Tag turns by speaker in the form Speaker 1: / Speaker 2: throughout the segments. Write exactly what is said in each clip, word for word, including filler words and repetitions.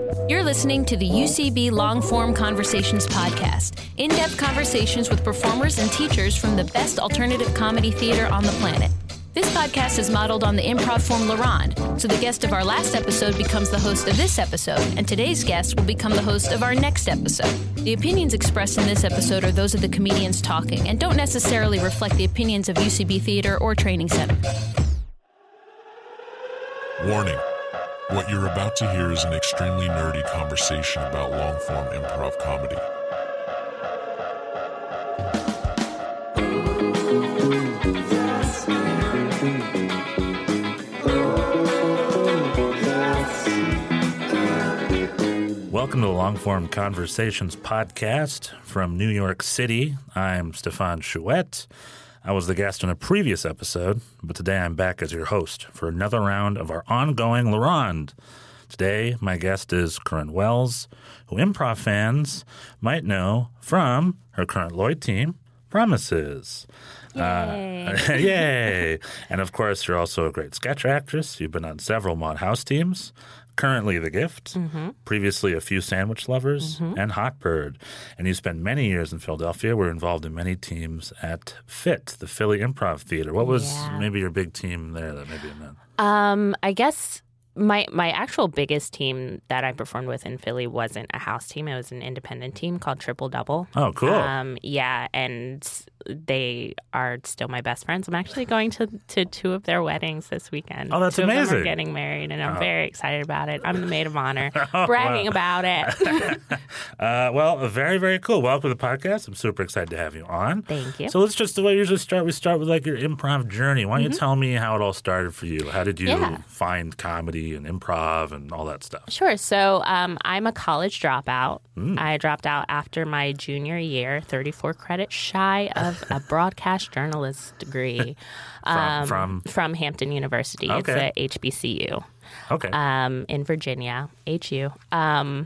Speaker 1: You're listening to the U C B Long-Form Conversations podcast, in-depth conversations with performers and teachers from the best alternative comedy theater on the planet. This podcast is modeled on the improv form La Ronde, so the guest of our last episode becomes the host of this episode, and today's guest will become the host of our next episode. The opinions expressed in this episode are those of the comedians talking and don't necessarily reflect the opinions of U C B Theater or Training Center.
Speaker 2: Warning. What you're about to hear is an extremely nerdy conversation about long-form improv comedy.
Speaker 3: Welcome to the Long-Form Conversations podcast from New York City. I'm Stefan Chouette. I was the guest in a previous episode, but today I'm back as your host for another round of our ongoing La Ronde. Today, my guest is Corinne Wells, who improv fans might know from her current Lloyd team, Promises.
Speaker 4: Yay.
Speaker 3: Uh, yay! And of course, you're also a great sketch actress. You've been on several Maud House teams. Currently The Gift, mm-hmm. previously A Few Sandwich Lovers, mm-hmm. and Hot Bird. And you spent many years in Philadelphia. Were involved in many teams at FIT, the Philly Improv Theater. What was
Speaker 4: yeah. maybe
Speaker 3: your big team there that maybe you meant?
Speaker 4: Um, I guess my my actual biggest team that I performed with in Philly wasn't a house team. It was an independent team called Triple Double.
Speaker 3: Oh, cool.
Speaker 4: Um, yeah, and they are still my best friends. I'm actually going to, to two of their weddings this weekend.
Speaker 3: Oh, that's
Speaker 4: two
Speaker 3: amazing.
Speaker 4: Of them are getting married, and I'm
Speaker 3: oh.
Speaker 4: very excited about it. I'm the maid of honor,
Speaker 3: oh,
Speaker 4: bragging
Speaker 3: wow.
Speaker 4: about it.
Speaker 3: uh, well, very, very cool. Welcome to the podcast. I'm super excited to have you on.
Speaker 4: Thank you.
Speaker 3: So let's just, the way we usually start, we start with like your improv journey. Why don't
Speaker 4: mm-hmm.
Speaker 3: you tell me how it all started for you? How did you
Speaker 4: yeah.
Speaker 3: find comedy and improv and all that stuff?
Speaker 4: Sure. So um, I'm a college dropout.
Speaker 3: Mm.
Speaker 4: I dropped out after my junior year, thirty-four credits shy of a broadcast journalist degree um,
Speaker 3: from, from
Speaker 4: from Hampton University.
Speaker 3: Okay.
Speaker 4: It's at H B C U
Speaker 3: okay.
Speaker 4: um, in Virginia, H U. Um,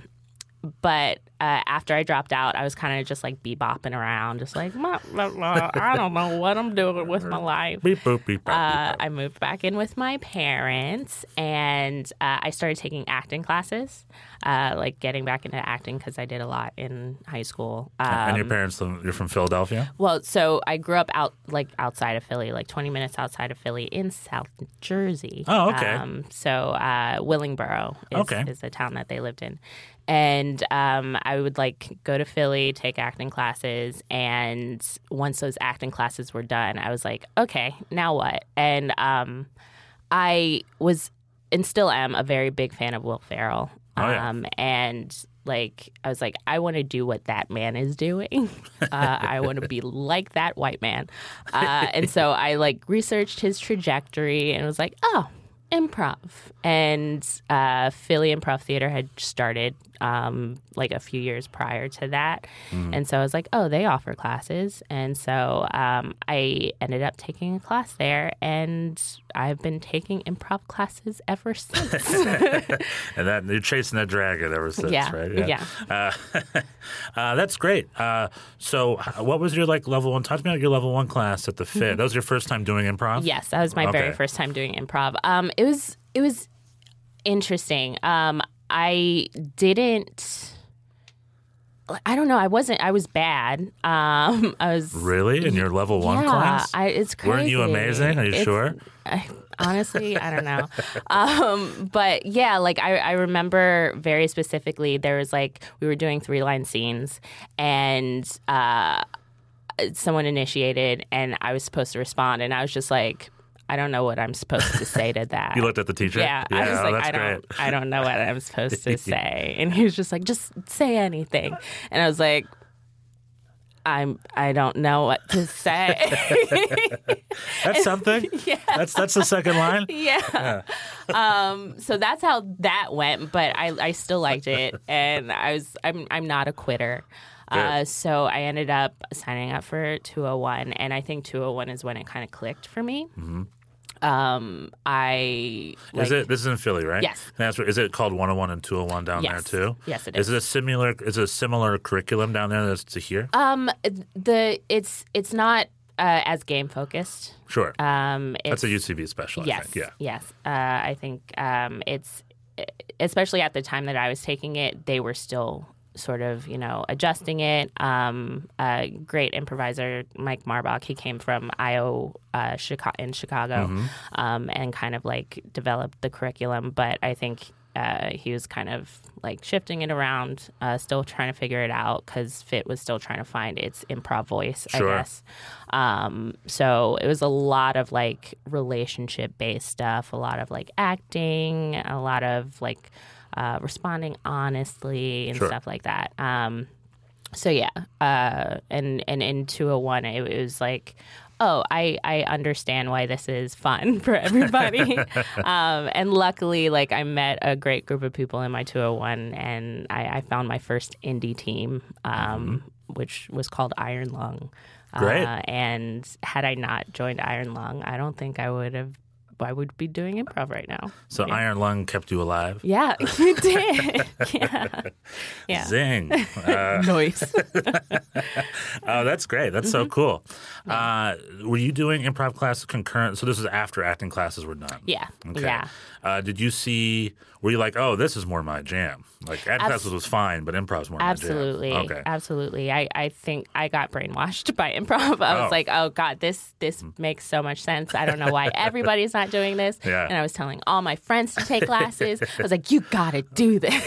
Speaker 4: but uh, after I dropped out, I was kind of just like bebopping around, just like, blah, blah, blah. I don't know what I'm doing with my life.
Speaker 3: Beep, boop, beep, bop,
Speaker 4: Uh,
Speaker 3: beep, bop.
Speaker 4: I moved back in with my parents, and uh, I started taking acting classes, uh, like getting back into acting because I did a lot in high school. Um,
Speaker 3: and your parents, you're from Philadelphia?
Speaker 4: Well, so I grew up out like outside of Philly, like twenty minutes outside of Philly in South Jersey.
Speaker 3: Oh, okay.
Speaker 4: Um, so uh, Willingboro is,
Speaker 3: Okay.
Speaker 4: is the town that they lived in. And um, I would like go to Philly, take acting classes, and once those acting classes were done, I was like, okay, now what? And um, I was and still am a very big fan of Will Ferrell.
Speaker 3: Oh, yeah.
Speaker 4: Um, and like I was like, I want to do what that man is doing. Uh, I want to be like that white man. Uh, and so I like researched his trajectory and was like, oh, improv. And uh, Philly Improv Theater had started um, like a few years prior to that. Mm. And so I was like, oh, they offer classes. And so um, I ended up taking a class there, and I've been taking improv classes ever since.
Speaker 3: And that you're chasing that dragon ever since,
Speaker 4: yeah,
Speaker 3: right?
Speaker 4: Yeah.
Speaker 3: Uh, uh, that's great. Uh, so what was your like level one? Talk to me about your level one class at the FIT. Mm-hmm. That was your first time doing improv?
Speaker 4: Yes, that was my
Speaker 3: okay.
Speaker 4: very first time doing improv. Um, it was it was interesting. Um, I didn't. I don't know. I wasn't. I was bad. Um, I was
Speaker 3: really in your level one
Speaker 4: yeah,
Speaker 3: class.
Speaker 4: I, it's crazy.
Speaker 3: Weren't you amazing? Are you
Speaker 4: it's,
Speaker 3: sure?
Speaker 4: I, honestly, I don't know. um, but yeah, like I, I remember very specifically. There was like we were doing three line scenes, and uh, someone initiated, and I was supposed to respond, and I was just like, I don't know what I'm supposed to say to that.
Speaker 3: You looked at the teacher?
Speaker 4: Yeah.
Speaker 3: yeah
Speaker 4: I was
Speaker 3: oh,
Speaker 4: like,
Speaker 3: that's
Speaker 4: I don't
Speaker 3: great.
Speaker 4: I don't know what I'm supposed to say. And he was just like, just say anything. And I was like, I'm I don't know what to say.
Speaker 3: That's something.
Speaker 4: Yeah.
Speaker 3: That's that's the second line.
Speaker 4: Yeah. yeah. Um, so that's how that went, but I, I still liked it, and I was I'm I'm not a quitter. Uh, so I ended up signing up for two oh one, and I think two oh one is when it kind of clicked for me.
Speaker 3: Mm-hmm.
Speaker 4: Um, I like,
Speaker 3: is it? This is in Philly, right?
Speaker 4: Yes.
Speaker 3: That's is it called one oh one and two oh one down
Speaker 4: yes.
Speaker 3: there too?
Speaker 4: Yes, it
Speaker 3: is.
Speaker 4: is.
Speaker 3: Is it a similar? Is it a similar curriculum down there that's to here?
Speaker 4: Um, the it's it's not uh, as game focused.
Speaker 3: Sure.
Speaker 4: Um, it's,
Speaker 3: that's a U C B special.
Speaker 4: Yes.
Speaker 3: I think. Yeah.
Speaker 4: Yes. Uh, I think um, it's especially at the time that I was taking it, they were still sort of, you know, adjusting it. Um, a great improviser, Mike Marbach, he came from I O uh, Chicago, in Chicago mm-hmm. um, and kind of like developed the curriculum. But I think uh, he was kind of like shifting it around, uh, still trying to figure it out because Fit was still trying to find its improv voice,
Speaker 3: sure.
Speaker 4: I guess. Um, so it was a lot of like relationship-based stuff, a lot of like acting, a lot of like Uh, responding honestly and
Speaker 3: sure.
Speaker 4: stuff like that. Um, so yeah, uh, and and in two oh one, it, it was like, oh, I, I understand why this is fun for everybody. um, and luckily, like I met a great group of people in my two oh one, and I, I found my first indie team, um, mm-hmm. which was called Iron Lung.
Speaker 3: Great.
Speaker 4: Uh, and had I not joined Iron Lung, I don't think I would have. I would be doing improv right now.
Speaker 3: So
Speaker 4: yeah.
Speaker 3: Iron Lung kept you alive?
Speaker 4: Yeah, you did. yeah. yeah.
Speaker 3: Zing. Uh,
Speaker 4: Noise.
Speaker 3: Oh, that's great. That's mm-hmm. so cool. Uh, were you doing improv classes concurrent? So this was after acting classes were done?
Speaker 4: Yeah.
Speaker 3: Okay.
Speaker 4: Yeah.
Speaker 3: Uh, did you see, were you like, oh, this is more my jam? Like acting Abs- classes was fine, but improv's more
Speaker 4: absolutely.
Speaker 3: my jam. Okay.
Speaker 4: Absolutely. I, I think I got brainwashed by improv. I was
Speaker 3: oh.
Speaker 4: like, oh, God, this this makes so much sense. I don't know why everybody's not doing this.
Speaker 3: Yeah.
Speaker 4: And I was telling all my friends to take classes. I was like, you got to do this.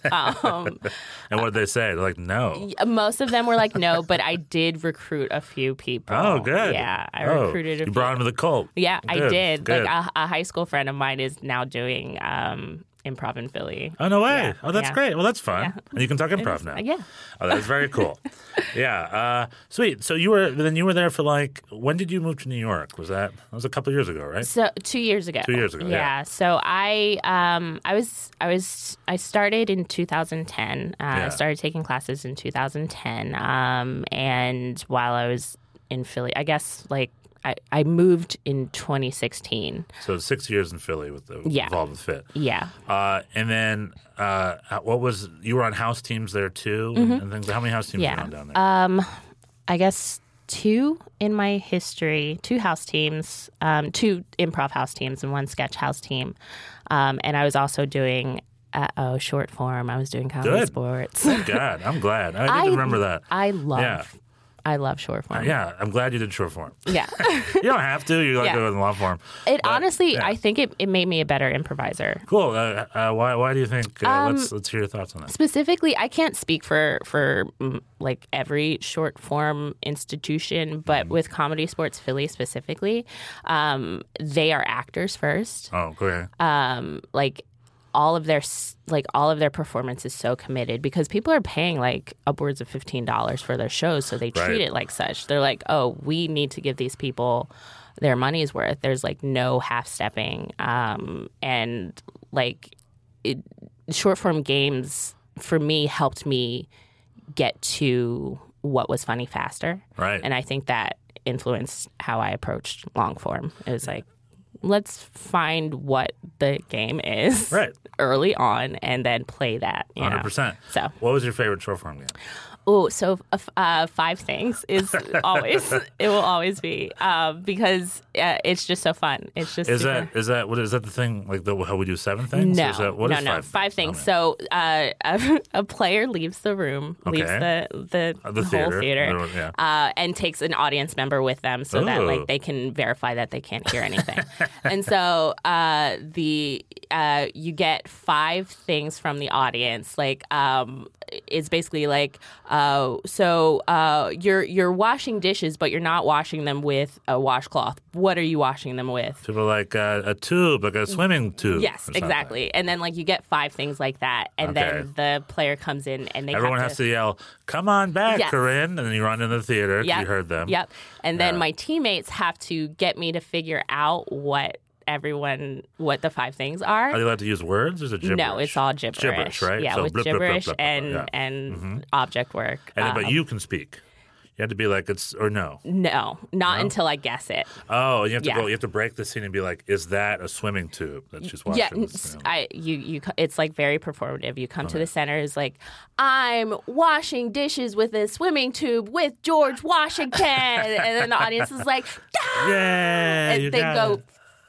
Speaker 4: Um,
Speaker 3: and what did they say? They're like, no.
Speaker 4: Most of them were like, no, but I did recruit a few people.
Speaker 3: Oh, good.
Speaker 4: Yeah, I
Speaker 3: oh,
Speaker 4: recruited a
Speaker 3: you
Speaker 4: few.
Speaker 3: brought them to the cult.
Speaker 4: Yeah,
Speaker 3: good,
Speaker 4: I did.
Speaker 3: Good.
Speaker 4: Like a, a high school friend of mine is now doing um, improv in Philly.
Speaker 3: Oh, no way.
Speaker 4: Yeah.
Speaker 3: Oh, that's
Speaker 4: yeah.
Speaker 3: great. Well, that's fun.
Speaker 4: Yeah.
Speaker 3: And you can talk improv now.
Speaker 4: Yeah.
Speaker 3: Oh, that's very cool. yeah. Uh, sweet. So you were, then you were there for like, when did you move to New York? Was that, that was a couple of years ago, right?
Speaker 4: So two years ago.
Speaker 3: Two years ago, yeah.
Speaker 4: yeah. So I, um, I was, I was, I started in two thousand ten. Uh,
Speaker 3: yeah.
Speaker 4: I started taking classes in two thousand ten. Um, and while I was in Philly, I guess like, I, I moved in twenty sixteen.
Speaker 3: So six years in Philly with the
Speaker 4: yeah.
Speaker 3: involved with Fit.
Speaker 4: Yeah.
Speaker 3: Uh, and then uh, what was you were on house teams there too, mm-hmm. and things. How many house teams
Speaker 4: yeah.
Speaker 3: were on down there?
Speaker 4: Um, I guess two in my history, two house teams, um, two improv house teams, and one sketch house team. Um, and I was also doing. Uh, oh, short form. I was doing comedy
Speaker 3: Good.
Speaker 4: sports.
Speaker 3: Thank God. I'm glad. I didn't
Speaker 4: I,
Speaker 3: remember that.
Speaker 4: I love.
Speaker 3: Yeah.
Speaker 4: I love short form.
Speaker 3: Uh, yeah, I'm glad you did short form.
Speaker 4: Yeah.
Speaker 3: You don't have to. You like
Speaker 4: yeah.
Speaker 3: go in long form.
Speaker 4: It
Speaker 3: but,
Speaker 4: honestly,
Speaker 3: yeah.
Speaker 4: I think it, it made me a better improviser.
Speaker 3: Cool. Uh, uh, why why do you think? Uh,
Speaker 4: Um,
Speaker 3: let's let's hear your thoughts on that.
Speaker 4: Specifically, I can't speak for for mm, like every short form institution, but mm. with Comedy Sports Philly specifically, um, they are actors first.
Speaker 3: Oh, okay.
Speaker 4: Um, like. all of their like all of their performance is so committed because people are paying like upwards of fifteen dollars for their shows, so they treat
Speaker 3: right.
Speaker 4: it like such. They're like, oh, we need to give these people their money's worth. There's like no half stepping, um, and like it, short form games for me helped me get to what was funny faster,
Speaker 3: right?
Speaker 4: And I think that influenced how I approached long form. It was like, let's find what the game is
Speaker 3: right.
Speaker 4: early on and then play that. You
Speaker 3: one hundred percent.
Speaker 4: Know? So,
Speaker 3: what was your favorite short form game?
Speaker 4: Oh, so uh, five things is always it will always be uh, because uh, it's just so fun. It's just
Speaker 3: is
Speaker 4: super...
Speaker 3: that is that what is that the thing like the, how we do seven things?
Speaker 4: No,
Speaker 3: is that, what
Speaker 4: no,
Speaker 3: is
Speaker 4: no,
Speaker 3: five,
Speaker 4: five things.
Speaker 3: things?
Speaker 4: So uh, a, a player leaves the room,
Speaker 3: okay.
Speaker 4: leaves the the,
Speaker 3: uh, the
Speaker 4: whole
Speaker 3: theater,
Speaker 4: theater,
Speaker 3: yeah.
Speaker 4: uh, and takes an audience member with them so
Speaker 3: Ooh.
Speaker 4: that like they can verify that they can't hear anything. And so uh, the uh, you get five things from the audience. Like um, it's basically like uh, so. So uh, you're you're washing dishes, but you're not washing them with a washcloth. What are you washing them with?
Speaker 3: People like uh, a tube, like a swimming tube.
Speaker 4: Yes, exactly. And then like you get five things like that, and
Speaker 3: okay.
Speaker 4: then the player comes in and they
Speaker 3: everyone
Speaker 4: have
Speaker 3: has to yell, "Come on back,
Speaker 4: yes.
Speaker 3: Corinne!" And then you run into the theater.
Speaker 4: Yep.
Speaker 3: You heard them.
Speaker 4: Yep. And then
Speaker 3: yeah.
Speaker 4: my teammates have to get me to figure out what everyone what the five things are.
Speaker 3: Are they allowed to use words or is it gibberish?
Speaker 4: No, it's all gibberish.
Speaker 3: Gibberish, right?
Speaker 4: Yeah,
Speaker 3: so
Speaker 4: with
Speaker 3: blip, blip,
Speaker 4: gibberish
Speaker 3: blip, blip,
Speaker 4: and
Speaker 3: yeah.
Speaker 4: and
Speaker 3: mm-hmm.
Speaker 4: object work.
Speaker 3: And then,
Speaker 4: um,
Speaker 3: but you can speak. You have to be like it's or no.
Speaker 4: No, not
Speaker 3: no?
Speaker 4: until I guess it.
Speaker 3: Oh, you have to
Speaker 4: yeah.
Speaker 3: go. You have to break the scene and be like, "Is that a swimming tube that she's washing?"
Speaker 4: Yeah,
Speaker 3: this, you know?
Speaker 4: I you you. It's like very performative. You come
Speaker 3: okay.
Speaker 4: to the center. It's like I'm washing dishes with a swimming tube with George Washington, and then the audience is like, ah!
Speaker 3: "Yeah!"
Speaker 4: And
Speaker 3: you
Speaker 4: they
Speaker 3: got
Speaker 4: go
Speaker 3: it.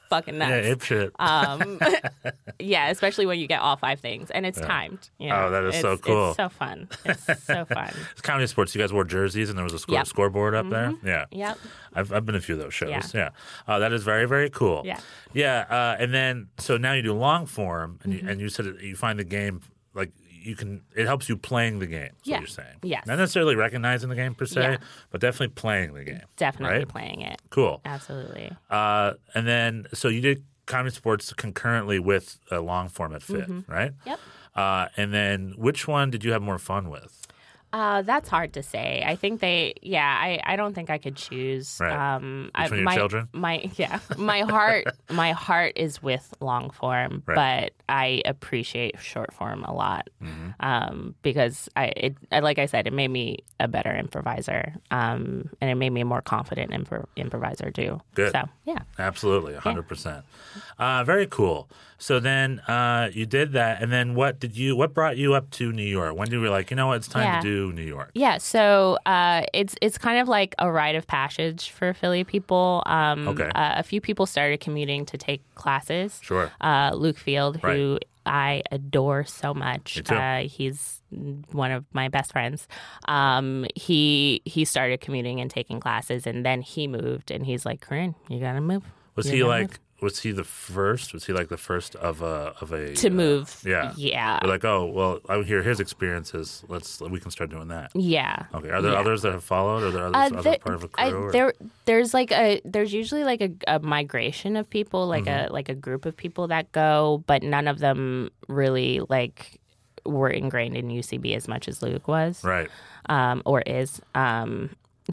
Speaker 4: fucking nuts.
Speaker 3: Yeah, ape shit.
Speaker 4: Um, yeah, especially when you get all five things and it's yeah. timed. You know?
Speaker 3: Oh, that is
Speaker 4: it's,
Speaker 3: so cool.
Speaker 4: It's so fun. It's so fun.
Speaker 3: It's comedy sports. You guys wore jerseys and there was a score,
Speaker 4: yep.
Speaker 3: scoreboard up
Speaker 4: mm-hmm.
Speaker 3: there? Yeah.
Speaker 4: Yep.
Speaker 3: I've, I've been to a few of those shows.
Speaker 4: Yeah.
Speaker 3: yeah. Uh, that is very, very cool.
Speaker 4: Yeah.
Speaker 3: Yeah. Uh, and then, so now you do long form and,
Speaker 4: mm-hmm.
Speaker 3: you, and you said you find the game, like, you can, it helps you playing the game, is
Speaker 4: yeah.
Speaker 3: what you're saying.
Speaker 4: Yes.
Speaker 3: Not necessarily recognizing the game per se,
Speaker 4: yeah.
Speaker 3: but definitely playing the game.
Speaker 4: Definitely
Speaker 3: right?
Speaker 4: playing it.
Speaker 3: Cool.
Speaker 4: Absolutely.
Speaker 3: Uh, and then, so you did comedy sports concurrently with a long form at Fit,
Speaker 4: mm-hmm.
Speaker 3: right?
Speaker 4: Yep.
Speaker 3: Uh, and then which one did you have more fun with?
Speaker 4: Uh, that's hard to say. I think they, yeah, I, I don't think I could choose.
Speaker 3: Right.
Speaker 4: Um,
Speaker 3: Between
Speaker 4: I,
Speaker 3: your
Speaker 4: my,
Speaker 3: children?
Speaker 4: My, yeah, my heart, my heart is with long form,
Speaker 3: right.
Speaker 4: but I appreciate short form a lot
Speaker 3: mm-hmm.
Speaker 4: um, because I, it, like I said, it made me a better improviser, um, and it made me a more confident impro- improviser too.
Speaker 3: Good.
Speaker 4: So yeah,
Speaker 3: absolutely, a hundred percent. Very cool. So then uh, you did that, and then what did you? What brought you up to New York? When did you were like, you know what, it's time
Speaker 4: yeah.
Speaker 3: to do New York?
Speaker 4: Yeah, so uh, it's it's kind of like a rite of passage for Philly people. Um,
Speaker 3: okay.
Speaker 4: Uh, a few people started commuting to take classes.
Speaker 3: Sure.
Speaker 4: Uh, Luke Field, who
Speaker 3: right.
Speaker 4: I adore so much.
Speaker 3: Me too.
Speaker 4: Uh, he's one of my best friends. Um, he he started commuting and taking classes, and then he moved, and he's like, Corinne, you gotta move.
Speaker 3: Was
Speaker 4: you
Speaker 3: he like?
Speaker 4: Move.
Speaker 3: Was he the first? Was he like the first of a of a
Speaker 4: to
Speaker 3: uh,
Speaker 4: move?
Speaker 3: Yeah,
Speaker 4: yeah.
Speaker 3: They're like, oh well, I hear his experiences. Let's we can start doing that.
Speaker 4: Yeah.
Speaker 3: Okay. Are there
Speaker 4: yeah.
Speaker 3: others that have followed? Or are there others,
Speaker 4: uh,
Speaker 3: other
Speaker 4: there,
Speaker 3: part of a
Speaker 4: I,
Speaker 3: crew?
Speaker 4: there, there's like a there's usually like a, a migration of people, like
Speaker 3: mm-hmm.
Speaker 4: a like a group of people that go, but none of them really like were ingrained in U C B as much as Luke was,
Speaker 3: right?
Speaker 4: Um, or is. Um,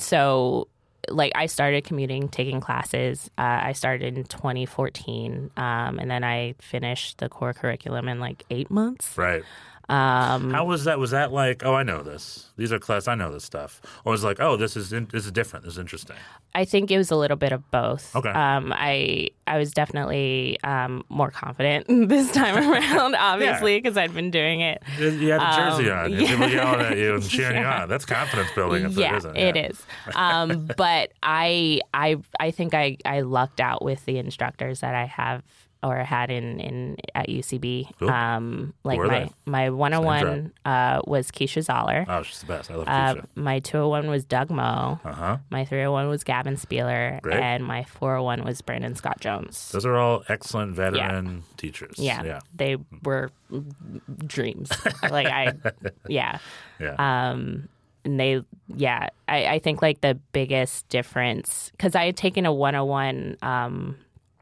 Speaker 4: so. Like I started commuting, taking classes. Uh, I started in twenty fourteen, um, and then I finished the core curriculum in like eight months.
Speaker 3: Right.
Speaker 4: Um,
Speaker 3: How was that? Was that like, oh, I know this. These are class. I know this stuff. Or was it like, oh, this is in, this is different. This is interesting.
Speaker 4: I think it was a little bit of both.
Speaker 3: Okay.
Speaker 4: Um, I I was definitely um, more confident this time around, obviously, because yeah. I'd been doing it.
Speaker 3: You had a jersey
Speaker 4: um,
Speaker 3: on.
Speaker 4: Yeah.
Speaker 3: People yelling at you and cheering
Speaker 4: yeah.
Speaker 3: you on. That's confidence building. If
Speaker 4: yeah,
Speaker 3: it isn't.
Speaker 4: it
Speaker 3: yeah.
Speaker 4: is. Um, but I I I think I, I lucked out with the instructors that I have or had in, in at U C B.
Speaker 3: Cool.
Speaker 4: Um, like
Speaker 3: Who are
Speaker 4: my
Speaker 3: they?
Speaker 4: my one oh one uh, was Keisha Zoller.
Speaker 3: Oh, she's the best. I love
Speaker 4: Uh,
Speaker 3: Keisha.
Speaker 4: my two oh one was Doug Moe.
Speaker 3: Uh-huh.
Speaker 4: My three oh one was Gavin Spieler.
Speaker 3: Great.
Speaker 4: And my four oh one was Brandon Scott Jones.
Speaker 3: Those are all excellent veteran yeah. teachers.
Speaker 4: Yeah,
Speaker 3: yeah.
Speaker 4: They were dreams. like I, yeah.
Speaker 3: Yeah.
Speaker 4: Um, and they, yeah, I, I think like the biggest difference, because I had taken a one oh one um,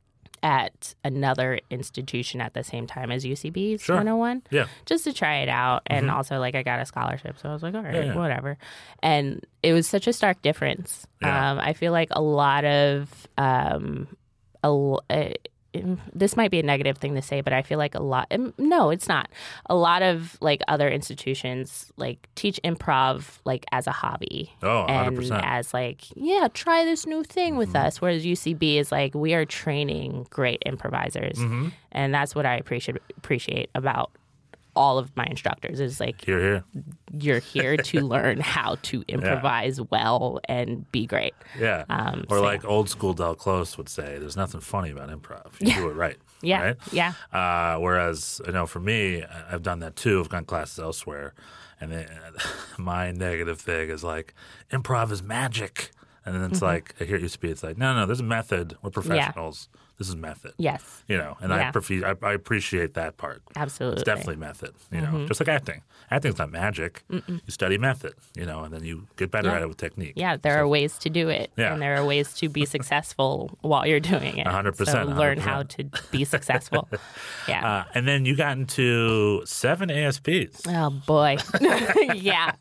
Speaker 4: at another institution at the same time as U C B's
Speaker 3: sure.
Speaker 4: one oh one.
Speaker 3: Yeah.
Speaker 4: Just to try it out. And
Speaker 3: mm-hmm.
Speaker 4: also, like, I got a scholarship. So I was like, all right,
Speaker 3: yeah, yeah.
Speaker 4: whatever. And it was such a stark difference.
Speaker 3: Yeah.
Speaker 4: Um, I feel like a lot of, um, a, a, this might be a negative thing to say, but I feel like a lot, no, it's not. A lot of like other institutions like teach improv like as a hobby.
Speaker 3: Oh, one hundred
Speaker 4: and
Speaker 3: percent.
Speaker 4: as like, yeah, try this new thing with
Speaker 3: mm-hmm.
Speaker 4: us. Whereas U C B is like, we are training great improvisers.
Speaker 3: Mm-hmm.
Speaker 4: And that's what I appreciate appreciate about all of my instructors is like,
Speaker 3: Here, here.
Speaker 4: you're here to learn how to improvise yeah. well and be great.
Speaker 3: Yeah.
Speaker 4: Um,
Speaker 3: or
Speaker 4: so,
Speaker 3: like
Speaker 4: yeah.
Speaker 3: old school Del Close would say, there's nothing funny about improv. You
Speaker 4: Yeah.
Speaker 3: do it right.
Speaker 4: Yeah.
Speaker 3: Right?
Speaker 4: Yeah.
Speaker 3: Uh, whereas, you know, for me, I've done that too. I've gone classes elsewhere. And then, my negative thing is like, improv is magic. And then it's
Speaker 4: Mm-hmm.
Speaker 3: like, here at U C B, it's like, no, no, there's a method. We're professionals. Yeah. This is method.
Speaker 4: Yes.
Speaker 3: You know, and
Speaker 4: Yeah.
Speaker 3: I, prefer, I, I appreciate that part.
Speaker 4: Absolutely.
Speaker 3: It's definitely method, you know,
Speaker 4: Mm-hmm.
Speaker 3: just like acting. Acting's not magic. Mm-mm. You study method, you know, and then you get better
Speaker 4: Yeah.
Speaker 3: at it with technique.
Speaker 4: Yeah, there
Speaker 3: so,
Speaker 4: are ways to do it.
Speaker 3: Yeah.
Speaker 4: And there are ways to be successful while you're doing it.
Speaker 3: one hundred percent.
Speaker 4: So learn how to be successful. Yeah.
Speaker 3: Uh, and then you got into seven A S Ps.
Speaker 4: Oh, boy. yeah.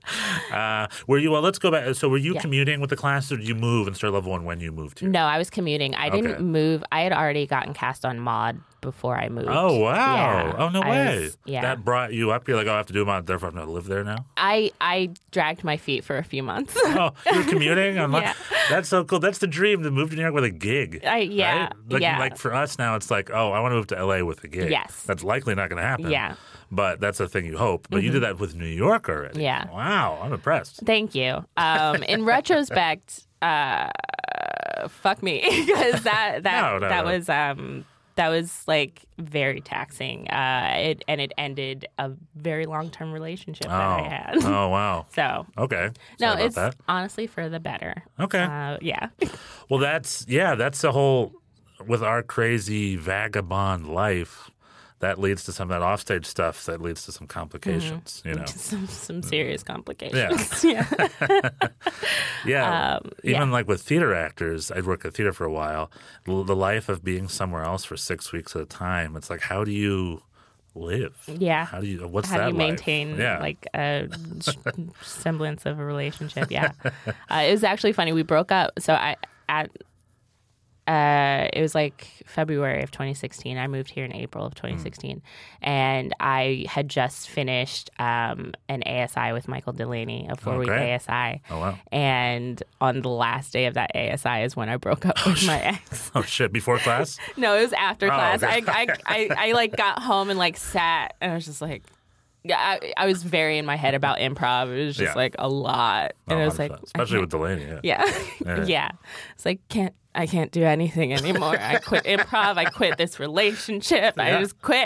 Speaker 3: Uh, were you, well, let's go back. So were you
Speaker 4: Yeah.
Speaker 3: commuting with the class or did you move and start level one when you moved here?
Speaker 4: No, I was commuting. I didn't
Speaker 3: Okay.
Speaker 4: move. I had already gotten cast on Mod before I moved.
Speaker 3: Oh, wow.
Speaker 4: Yeah.
Speaker 3: Oh, no
Speaker 4: I
Speaker 3: way.
Speaker 4: was- yeah.
Speaker 3: That brought you up. You're like, oh, I have to do Mod, therefore I'm going to live there now?
Speaker 4: I, I dragged my feet for a few months.
Speaker 3: Oh, you were commuting? On
Speaker 4: Yeah.
Speaker 3: That's so cool. That's the dream, to move to New York with a gig.
Speaker 4: I, yeah.
Speaker 3: Right? Like,
Speaker 4: yeah.
Speaker 3: like for us now, it's like, oh, I want to move to L A with a gig.
Speaker 4: Yes.
Speaker 3: That's likely not going to happen.
Speaker 4: Yeah.
Speaker 3: But that's a thing you hope. But mm-hmm. you did that with New York already.
Speaker 4: Yeah.
Speaker 3: Wow. I'm impressed.
Speaker 4: Thank you. Um, in retrospect, uh, uh, fuck me, because that that
Speaker 3: No, no,
Speaker 4: that
Speaker 3: no.
Speaker 4: was um that was like very taxing. Uh, it and it ended a very long term relationship that I
Speaker 3: Oh,
Speaker 4: had.
Speaker 3: oh wow.
Speaker 4: So
Speaker 3: Okay.
Speaker 4: no,
Speaker 3: Sorry about
Speaker 4: it's
Speaker 3: that.
Speaker 4: honestly for the better.
Speaker 3: Okay.
Speaker 4: Uh, yeah.
Speaker 3: Well, that's yeah. That's the whole with our crazy vagabond life. That leads to some of that offstage stuff. That leads to some complications. You know.
Speaker 4: some some serious complications. Yeah.
Speaker 3: Yeah.
Speaker 4: Um,
Speaker 3: Even
Speaker 4: yeah.
Speaker 3: like with theater actors, I'd worked at theater for a while. L- The life of being somewhere else for six weeks at a time. It's like, how do you live?
Speaker 4: Yeah.
Speaker 3: How do you? What's
Speaker 4: How
Speaker 3: that
Speaker 4: do you
Speaker 3: life?
Speaker 4: maintain
Speaker 3: Yeah.
Speaker 4: like a s- semblance of a relationship? Yeah, uh, it was actually funny. We broke up. So I at uh, it was like February of twenty sixteen. I moved here in April of twenty sixteen,
Speaker 3: Mm.
Speaker 4: and I had just finished um, an A S I with Michael Delaney, a four week
Speaker 3: Okay.
Speaker 4: A S I.
Speaker 3: Oh wow.
Speaker 4: And on the last day of that A S I is when I broke up with my ex.
Speaker 3: Oh shit! Before class.
Speaker 4: No, it was after
Speaker 3: Oh,
Speaker 4: class.
Speaker 3: okay.
Speaker 4: I, I, I, I like got home and like sat and I was just like, yeah, I, I was very in my head about improv. It was just
Speaker 3: Yeah.
Speaker 4: like a lot, and
Speaker 3: Oh,
Speaker 4: it was like,
Speaker 3: one hundred percent.
Speaker 4: I
Speaker 3: especially
Speaker 4: can't-
Speaker 3: with Delaney. Yeah.
Speaker 4: yeah,
Speaker 3: Yeah.
Speaker 4: yeah. It's like can't I can't do anything anymore. I quit improv. I quit this relationship. I
Speaker 3: Yeah.
Speaker 4: just quit.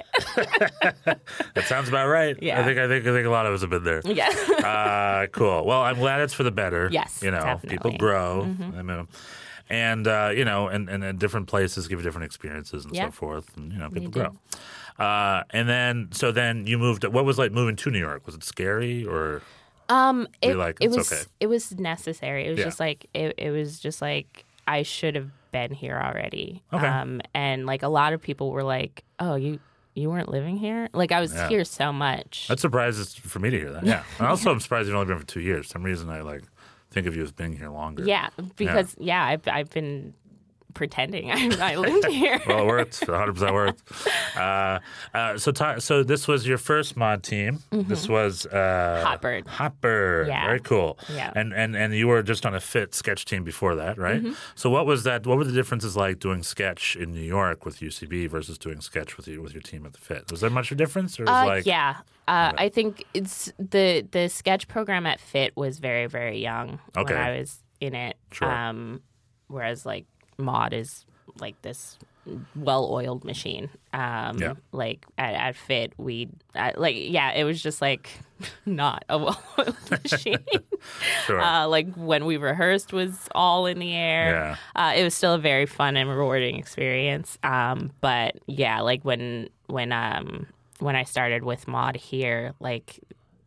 Speaker 3: That sounds about right.
Speaker 4: Yeah.
Speaker 3: I think I think I think a lot of us have been there.
Speaker 4: Yeah.
Speaker 3: Uh, cool. Well, I'm glad it's for the better.
Speaker 4: Yes,
Speaker 3: You know,
Speaker 4: definitely.
Speaker 3: people grow. I mean, and uh, you know, and, and, and different places give you different experiences and
Speaker 4: Yeah.
Speaker 3: so forth. And you know, people
Speaker 4: do.
Speaker 3: grow. Uh, and then, so then you moved. What was like moving to New York? Was it scary or?
Speaker 4: Um,
Speaker 3: Were
Speaker 4: it,
Speaker 3: you like,
Speaker 4: it
Speaker 3: "It's
Speaker 4: was
Speaker 3: okay"?
Speaker 4: it was necessary. It was
Speaker 3: Yeah.
Speaker 4: just like it, it was just like I should have been here already.
Speaker 3: Okay.
Speaker 4: Um, and like a lot of people were like, "Oh, you you weren't living here?" Like I was
Speaker 3: Yeah.
Speaker 4: here so much.
Speaker 3: That's surprised for me to hear that. Yeah. And also, I'm surprised you've only been for two years. For some reason, I like think of you as being here longer.
Speaker 4: Yeah, because yeah, I've I've been pretending I, I lived here.
Speaker 3: Well, it worked. one hundred percent worked. Uh, uh, so, ta- so this was your first mod team. This was uh,
Speaker 4: Hotbird.
Speaker 3: Hotbird.
Speaker 4: Yeah.
Speaker 3: Very cool.
Speaker 4: Yeah.
Speaker 3: And and and you were just on a fit sketch team before that, right?
Speaker 4: Mm-hmm.
Speaker 3: So, what was that? What were the differences like doing sketch in New York with U C B versus doing sketch with you with your team at the Fit? Was there much of a difference, or was
Speaker 4: Uh,
Speaker 3: like
Speaker 4: yeah, uh, I think it's the the sketch program at Fit was very very young
Speaker 3: Okay.
Speaker 4: when I was in it.
Speaker 3: Sure.
Speaker 4: Um, whereas like Mod is like this well-oiled machine. Um,
Speaker 3: Yeah.
Speaker 4: Like at, at Fit, we uh, like yeah, it was just like not a well-oiled machine.
Speaker 3: Sure.
Speaker 4: Uh, like when we rehearsed was all in the air.
Speaker 3: Yeah.
Speaker 4: Uh, it was still a very fun and rewarding experience. Um, but yeah, like when when um when I started with Mod here, like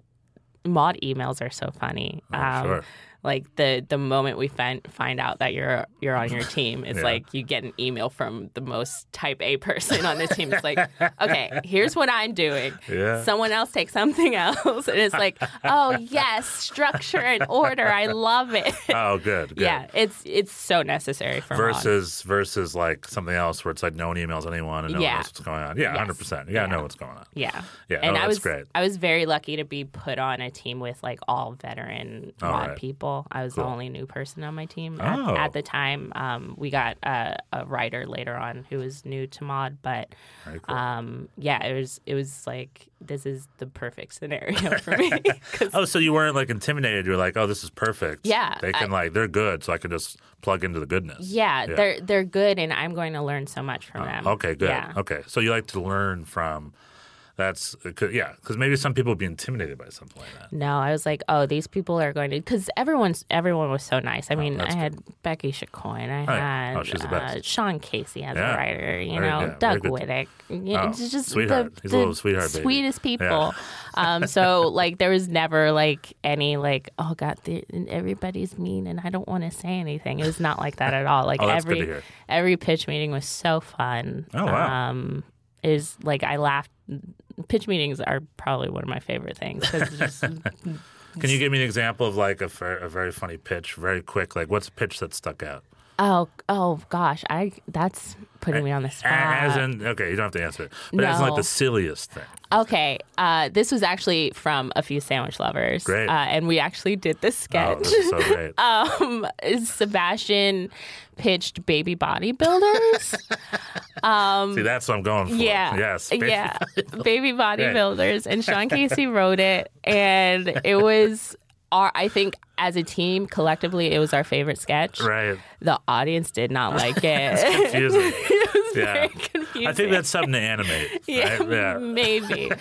Speaker 4: Mod emails are so funny.
Speaker 3: Oh,
Speaker 4: um,
Speaker 3: sure.
Speaker 4: Like the the moment we find find out that you're you're on your team, it's
Speaker 3: Yeah.
Speaker 4: like you get an email from the most type A person on the team. It's like, okay, here's what I'm doing.
Speaker 3: Yeah.
Speaker 4: Someone else take something else, and it's like, oh yes, structure and order. I love it.
Speaker 3: oh, good. good.
Speaker 4: Yeah, it's it's so necessary for Mod.
Speaker 3: Versus versus like something else where it's like no one emails anyone and no
Speaker 4: Yeah.
Speaker 3: one knows what's going on. Yeah,
Speaker 4: Yes.
Speaker 3: hundred percent. You gotta
Speaker 4: Yeah.
Speaker 3: know what's going on.
Speaker 4: Yeah.
Speaker 3: Yeah,
Speaker 4: And
Speaker 3: no,
Speaker 4: I
Speaker 3: that's
Speaker 4: was
Speaker 3: great.
Speaker 4: I was very lucky to be put on a team with like all veteran
Speaker 3: All
Speaker 4: mod
Speaker 3: right.
Speaker 4: people. I was
Speaker 3: Cool.
Speaker 4: the only new person on my team
Speaker 3: Oh.
Speaker 4: at, at the time. Um, we got uh, a writer later on who was new to mod, but
Speaker 3: Very cool.
Speaker 4: um, yeah, it was it was like this is the perfect scenario for me. 'Cause-
Speaker 3: Oh, so you weren't like intimidated. You were like, "Oh, this is perfect."
Speaker 4: Yeah,
Speaker 3: they can like they're good, so I can just plug into the goodness.
Speaker 4: yeah, they're they're good, and I'm going to learn so much from them.
Speaker 3: Okay, good.
Speaker 4: Yeah.
Speaker 3: Okay, so you like to learn from. That's cause, yeah, because maybe some people would be intimidated by something like that.
Speaker 4: No, I was like, oh, these people are going to because everyone's everyone was so nice. I mean,
Speaker 3: that's
Speaker 4: I had Becky Chacoin, I
Speaker 3: Oh, yeah.
Speaker 4: had
Speaker 3: Oh, she's the
Speaker 4: uh,
Speaker 3: best.
Speaker 4: Sean Casey as
Speaker 3: Yeah.
Speaker 4: a writer, you
Speaker 3: Very-
Speaker 4: know,
Speaker 3: yeah,
Speaker 4: Doug
Speaker 3: very good.
Speaker 4: Whittick. Yeah,
Speaker 3: Oh,
Speaker 4: it's just
Speaker 3: sweetheart.
Speaker 4: the,
Speaker 3: He's a
Speaker 4: the
Speaker 3: little sweetheart baby.
Speaker 4: sweetest people.
Speaker 3: Yeah.
Speaker 4: um, so like there was never like any like oh god, the, everybody's mean and I don't want to say anything. It was not like that at all. Like
Speaker 3: Oh, that's good
Speaker 4: every
Speaker 3: to hear.
Speaker 4: every pitch meeting was so fun.
Speaker 3: Oh, wow.
Speaker 4: Um, is like I laughed. Pitch meetings are probably one of my favorite things because just
Speaker 3: Can you give me an example of like a, ver- a very funny pitch, very quick? Like, what's a pitch that stuck out?
Speaker 4: oh oh gosh, I that's putting me on the spot.
Speaker 3: As in, okay, you don't have to answer it, but as in like
Speaker 4: No.
Speaker 3: the silliest thing.
Speaker 4: Okay, uh, this was actually from A Few Sandwich Lovers.
Speaker 3: Great.
Speaker 4: Uh, and we actually did this
Speaker 3: Oh,
Speaker 4: sketch.
Speaker 3: this is so great.
Speaker 4: um, Sebastian pitched Baby Bodybuilders.
Speaker 3: See, that's what I'm going for.
Speaker 4: Yeah.
Speaker 3: Yes.
Speaker 4: Yeah. Baby Bodybuilders. And Sean Casey wrote it. And it was our, I think as a team, collectively, it was our favorite sketch.
Speaker 3: Right.
Speaker 4: The audience did not like it.
Speaker 3: It's confusing.
Speaker 4: It was
Speaker 3: Yeah.
Speaker 4: very confusing.
Speaker 3: I think that's something to animate.
Speaker 4: yeah,
Speaker 3: Right? Yeah.
Speaker 4: maybe.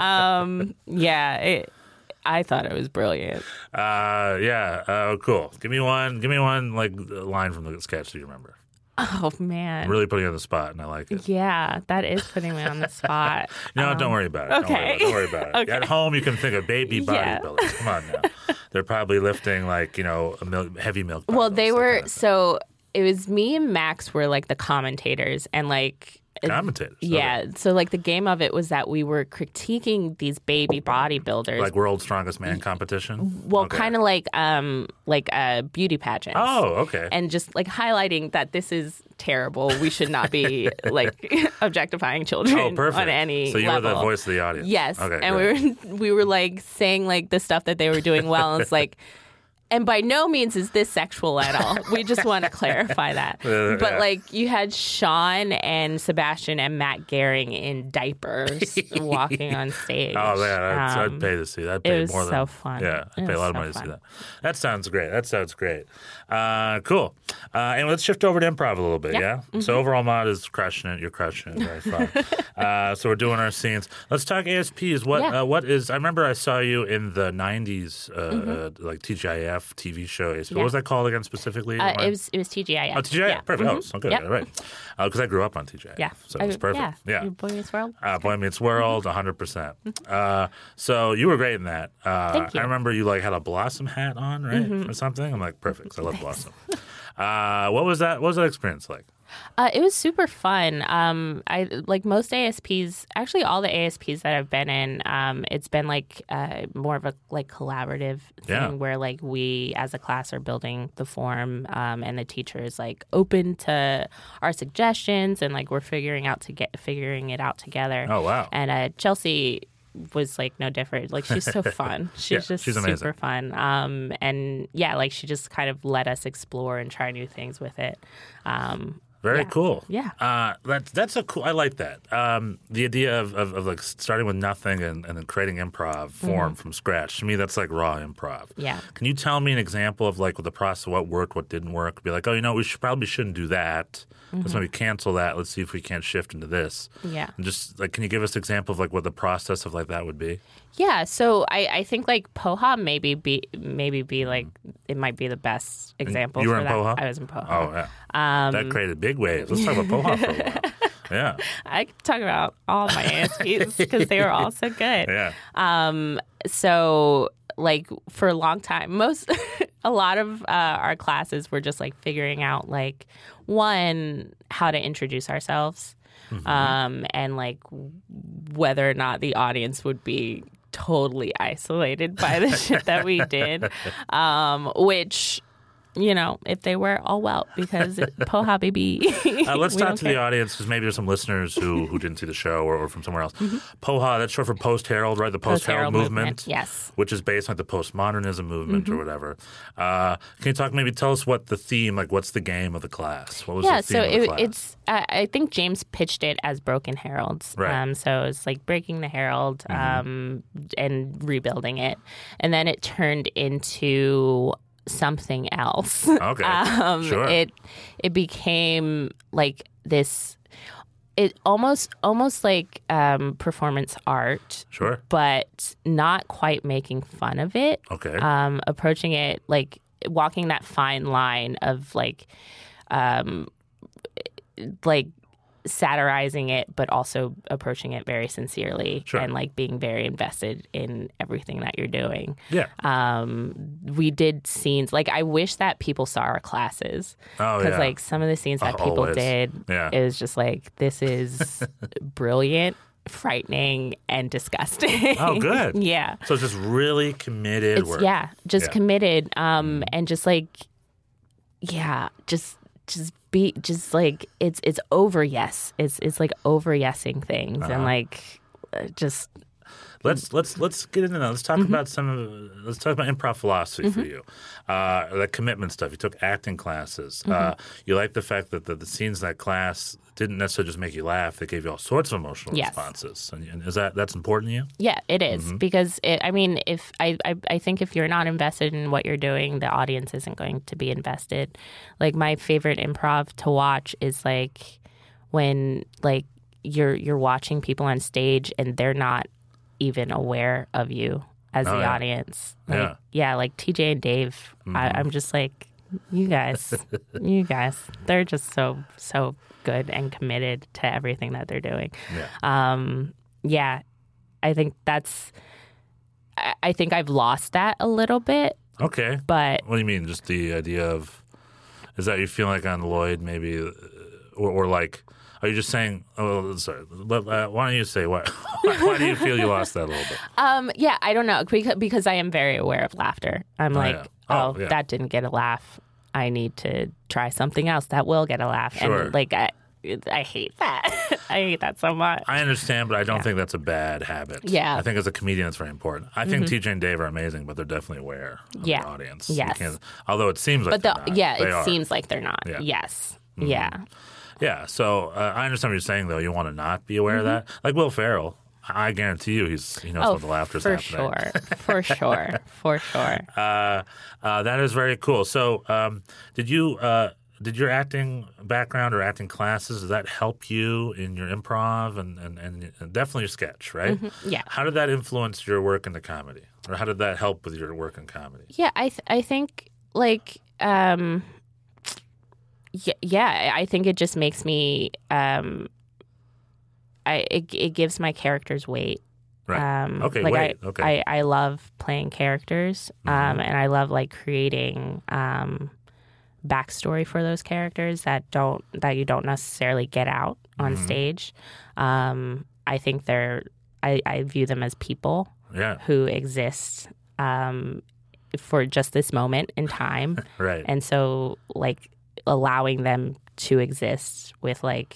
Speaker 4: um, yeah, it, I thought it was brilliant.
Speaker 3: Uh, yeah. Uh, cool. Give me one. Give me one like line from the sketch that you remember.
Speaker 4: Oh man.
Speaker 3: I'm really putting you on the spot, and I like it.
Speaker 4: Yeah, that is putting me on the spot.
Speaker 3: No,
Speaker 4: Um,
Speaker 3: don't worry about it.
Speaker 4: okay.
Speaker 3: Don't worry about it. Don't worry about it.
Speaker 4: Okay.
Speaker 3: At home, you can think of baby
Speaker 4: Yeah.
Speaker 3: bodybuilders. Come on now. They're probably lifting like you know a mil- heavy milk.
Speaker 4: Well,
Speaker 3: bottles,
Speaker 4: they
Speaker 3: that
Speaker 4: were
Speaker 3: kind of thing.
Speaker 4: so it was me and Max were like the commentators and like
Speaker 3: commentators.
Speaker 4: yeah.
Speaker 3: Okay.
Speaker 4: So like the game of it was that we were critiquing these baby bodybuilders.
Speaker 3: Like World's Strongest Man competition.
Speaker 4: well,
Speaker 3: Okay.
Speaker 4: kind of like um like a beauty pageant.
Speaker 3: Oh, okay.
Speaker 4: And just like highlighting that this is terrible. We should not be like objectifying children
Speaker 3: oh, perfect.
Speaker 4: on any
Speaker 3: so you
Speaker 4: level.
Speaker 3: were the voice of the audience.
Speaker 4: Yes.
Speaker 3: Okay.
Speaker 4: and
Speaker 3: great.
Speaker 4: we were we were like saying like the stuff that they were doing well, and it's like, and by no means is this sexual at all. We just want to clarify that.
Speaker 3: Uh,
Speaker 4: but
Speaker 3: yeah.
Speaker 4: like you had Sean and Sebastian and Matt Gehring in diapers walking on stage.
Speaker 3: Oh man, I'd,
Speaker 4: Um,
Speaker 3: I'd pay to see that. I'd
Speaker 4: it
Speaker 3: pay
Speaker 4: was
Speaker 3: more than
Speaker 4: so fun.
Speaker 3: Yeah, I'd
Speaker 4: It
Speaker 3: pay a
Speaker 4: was
Speaker 3: lot of
Speaker 4: so
Speaker 3: money to see
Speaker 4: fun.
Speaker 3: that. That sounds great. That sounds great. Uh, cool. Uh, and let's shift over to improv a little bit. Yeah.
Speaker 4: Yeah. Mm-hmm.
Speaker 3: So overall, Mod is crushing it. You're crushing it. Very fun. uh, so we're doing our scenes. Let's talk A S Ps. What?
Speaker 4: Yeah.
Speaker 3: Uh, what is? I remember I saw you in the nineties, uh,
Speaker 4: Mm-hmm.
Speaker 3: uh, like T G I F T V show. A S P.
Speaker 4: Yeah.
Speaker 3: What was that called again specifically?
Speaker 4: Uh,
Speaker 3: Remind-
Speaker 4: it was it was T G I F.
Speaker 3: Oh, T G I F.
Speaker 4: Yeah.
Speaker 3: Perfect.
Speaker 4: Mhm.
Speaker 3: Oh, so good.
Speaker 4: Yep.
Speaker 3: Right. Because I grew up on T G I F.
Speaker 4: Yeah.
Speaker 3: So it was
Speaker 4: I-
Speaker 3: perfect.
Speaker 4: Yeah.
Speaker 3: Yeah.
Speaker 4: Boy Meets World.
Speaker 3: Uh, Boy Meets World, one hundred percent. Uh, so you were great in that. Uh,
Speaker 4: Thank you.
Speaker 3: I remember you like had a Blossom hat on, right,
Speaker 4: Mm-hmm.
Speaker 3: or something. I'm like, perfect. 'Cause I love Blossom. Uh, what was that? What was that experience like?
Speaker 4: Uh, it was super fun. Um, I like most A S Ps. Actually, all the A S Ps that I've been in, um, it's been like uh, more of a like collaborative thing
Speaker 3: Yeah.
Speaker 4: where like we as a class are building the form, um, and the teacher is like open to our suggestions, and like we're figuring out to get figuring it out together.
Speaker 3: Oh, wow.
Speaker 4: And uh, Chelsea was like no different. Like she's so fun. She's
Speaker 3: Yeah,
Speaker 4: just
Speaker 3: she's amazing.
Speaker 4: super fun. Um, and yeah, like she just kind of let us explore and try new things with it. Um,
Speaker 3: Very
Speaker 4: Yeah.
Speaker 3: cool.
Speaker 4: Yeah.
Speaker 3: Uh, that's that's a cool. I like that. Um, the idea of, of, of like starting with nothing and, and then creating improv form from scratch. To me, that's like raw improv.
Speaker 4: Mm-hmm. Yeah.
Speaker 3: Can you tell me an example of like with the process, what worked, what didn't work? Be like, oh, you know, we should probably shouldn't do that. Let's maybe cancel that. Let's see if we can't shift into this.
Speaker 4: Mm-hmm. Yeah.
Speaker 3: And just like, can you give us an example of like what the process of like that would be?
Speaker 4: Yeah, so I, I think like Poha maybe be maybe be like it might be the best example.
Speaker 3: You were
Speaker 4: for
Speaker 3: in
Speaker 4: that.
Speaker 3: Poha?
Speaker 4: I was in Poha.
Speaker 3: Oh, yeah.
Speaker 4: Um,
Speaker 3: that created big waves. Let's talk about Poha for a while. Yeah.
Speaker 4: I could talk about all my A S Ps because they were all so good.
Speaker 3: Yeah.
Speaker 4: Um, so like for a long time, most a lot of uh, our classes were just like figuring out like one how to introduce ourselves,
Speaker 3: Mm-hmm.
Speaker 4: um, and like whether or not the audience would be totally isolated by the shit that we did, um, which. You know, if they were, all well, because it, Poha baby.
Speaker 3: Uh, let's
Speaker 4: We
Speaker 3: talk
Speaker 4: don't
Speaker 3: to
Speaker 4: care.
Speaker 3: the audience because maybe there's some listeners who, who didn't see the show or, or from somewhere else. Poha, that's short for Post Herald, right? The Post Herald
Speaker 4: Post-Herald
Speaker 3: movement,
Speaker 4: movement, yes.
Speaker 3: which is based on the postmodernism movement or whatever. Uh, can you talk? Maybe tell us what the theme, like, what's the game of the class? What was
Speaker 4: Yeah,
Speaker 3: the theme
Speaker 4: so
Speaker 3: of the
Speaker 4: it,
Speaker 3: class?
Speaker 4: it's. Uh, I think James pitched it as Broken Heralds.
Speaker 3: Right.
Speaker 4: Um, so it's like breaking the herald um, and rebuilding it, and then it turned into something else.
Speaker 3: Okay,
Speaker 4: um,
Speaker 3: sure.
Speaker 4: It it became like this. It almost almost like um, performance art,
Speaker 3: Sure.
Speaker 4: but not quite making fun of it.
Speaker 3: Okay.
Speaker 4: Um, approaching it like walking that fine line of like, um, like satirizing it, but also approaching it very sincerely
Speaker 3: Sure.
Speaker 4: and like being very invested in everything that you're doing.
Speaker 3: Yeah.
Speaker 4: Um, we did scenes like I wish that people saw our classes
Speaker 3: Oh,
Speaker 4: because
Speaker 3: yeah.
Speaker 4: like some of the scenes that
Speaker 3: Oh,
Speaker 4: people
Speaker 3: always.
Speaker 4: did,
Speaker 3: Yeah.
Speaker 4: it was just like this is brilliant, frightening, and disgusting.
Speaker 3: Oh, good.
Speaker 4: Yeah.
Speaker 3: So it's just really committed
Speaker 4: It's
Speaker 3: work.
Speaker 4: yeah, just
Speaker 3: Yeah.
Speaker 4: committed, um, and just like, yeah, just just be just like it's it's over. Yes, it's it's like over yesing things
Speaker 3: Uh-huh.
Speaker 4: and like uh, just
Speaker 3: let's let's let's get into that. Let's talk mm-hmm. about some of let's talk about improv philosophy mm-hmm. for you. Uh, the commitment stuff. You took acting classes. Mm-hmm. Uh, you like the fact that the, the scenes in that class didn't necessarily just make you laugh; they gave you all sorts of emotional
Speaker 4: yes.
Speaker 3: responses. And, and is that that's important to you?
Speaker 4: Yeah, it is
Speaker 3: mm-hmm.
Speaker 4: because it, I mean, if I, I I think if you're not invested in what you're doing, the audience isn't going to be invested. Like my favorite improv to watch is like when like you're you're watching people on stage and they're not even aware of you as oh, the
Speaker 3: yeah.
Speaker 4: audience. Like,
Speaker 3: yeah.
Speaker 4: yeah, like T J and Dave. Mm-hmm. I, I'm just like, you guys, you guys, they're just so so good and committed to everything that they're doing.
Speaker 3: Yeah.
Speaker 4: Um, yeah, I think that's. I, I think I've lost that a little bit.
Speaker 3: Okay.
Speaker 4: But
Speaker 3: what do you mean? Just the idea of is that you feel like on Lloyd maybe, or, or like. Are you just saying? Oh, sorry. But uh, why don't you say why? Why do you feel you lost that a little bit?
Speaker 4: Um, yeah, I don't know because because I am very aware of laughter. I'm
Speaker 3: oh,
Speaker 4: like,
Speaker 3: yeah.
Speaker 4: oh,
Speaker 3: oh yeah.
Speaker 4: that didn't get a laugh. I need to try something else that will get a laugh.
Speaker 3: Sure.
Speaker 4: And like, I, I hate that. I hate that so much.
Speaker 3: I understand, but I don't
Speaker 4: yeah.
Speaker 3: think that's a bad habit.
Speaker 4: Yeah.
Speaker 3: I think as a comedian, it's very important. I think
Speaker 4: mm-hmm.
Speaker 3: T J and Dave are amazing, but they're definitely aware of
Speaker 4: yeah.
Speaker 3: the audience.
Speaker 4: Yes.
Speaker 3: Although it seems like
Speaker 4: but the,
Speaker 3: they're not.
Speaker 4: yeah,
Speaker 3: they
Speaker 4: it
Speaker 3: are.
Speaker 4: seems like they're not.
Speaker 3: Yeah.
Speaker 4: Yes.
Speaker 3: Mm-hmm.
Speaker 4: Yeah.
Speaker 3: Yeah, so uh, I understand what you're saying, though. You want to not be aware
Speaker 4: mm-hmm.
Speaker 3: of that. Like Will Ferrell, I guarantee you he's he knows
Speaker 4: oh,
Speaker 3: what the laughter's
Speaker 4: for
Speaker 3: happening.
Speaker 4: Sure. For sure. For sure.
Speaker 3: Uh, uh, that is very cool. So um, did you uh, did your acting background or acting classes, does that help you in your improv and, and, and definitely your sketch, right?
Speaker 4: Mm-hmm. Yeah.
Speaker 3: How did that influence your work in the comedy? Or how did that help with your work in comedy?
Speaker 4: Yeah, I th- I think, like... Um, Yeah, yeah, I think it just makes me. Um, I it, it gives my characters weight.
Speaker 3: Right.
Speaker 4: Um,
Speaker 3: okay.
Speaker 4: like
Speaker 3: wait.
Speaker 4: I,
Speaker 3: okay.
Speaker 4: I, I love playing characters, um,
Speaker 3: mm-hmm.
Speaker 4: and I love like creating um, backstory for those characters that don't that you don't necessarily get out on
Speaker 3: mm-hmm.
Speaker 4: stage. Um, I think they're. I, I view them as people
Speaker 3: yeah.
Speaker 4: who exist um, for just this moment in time.
Speaker 3: Right.
Speaker 4: And so, like. allowing them to exist with like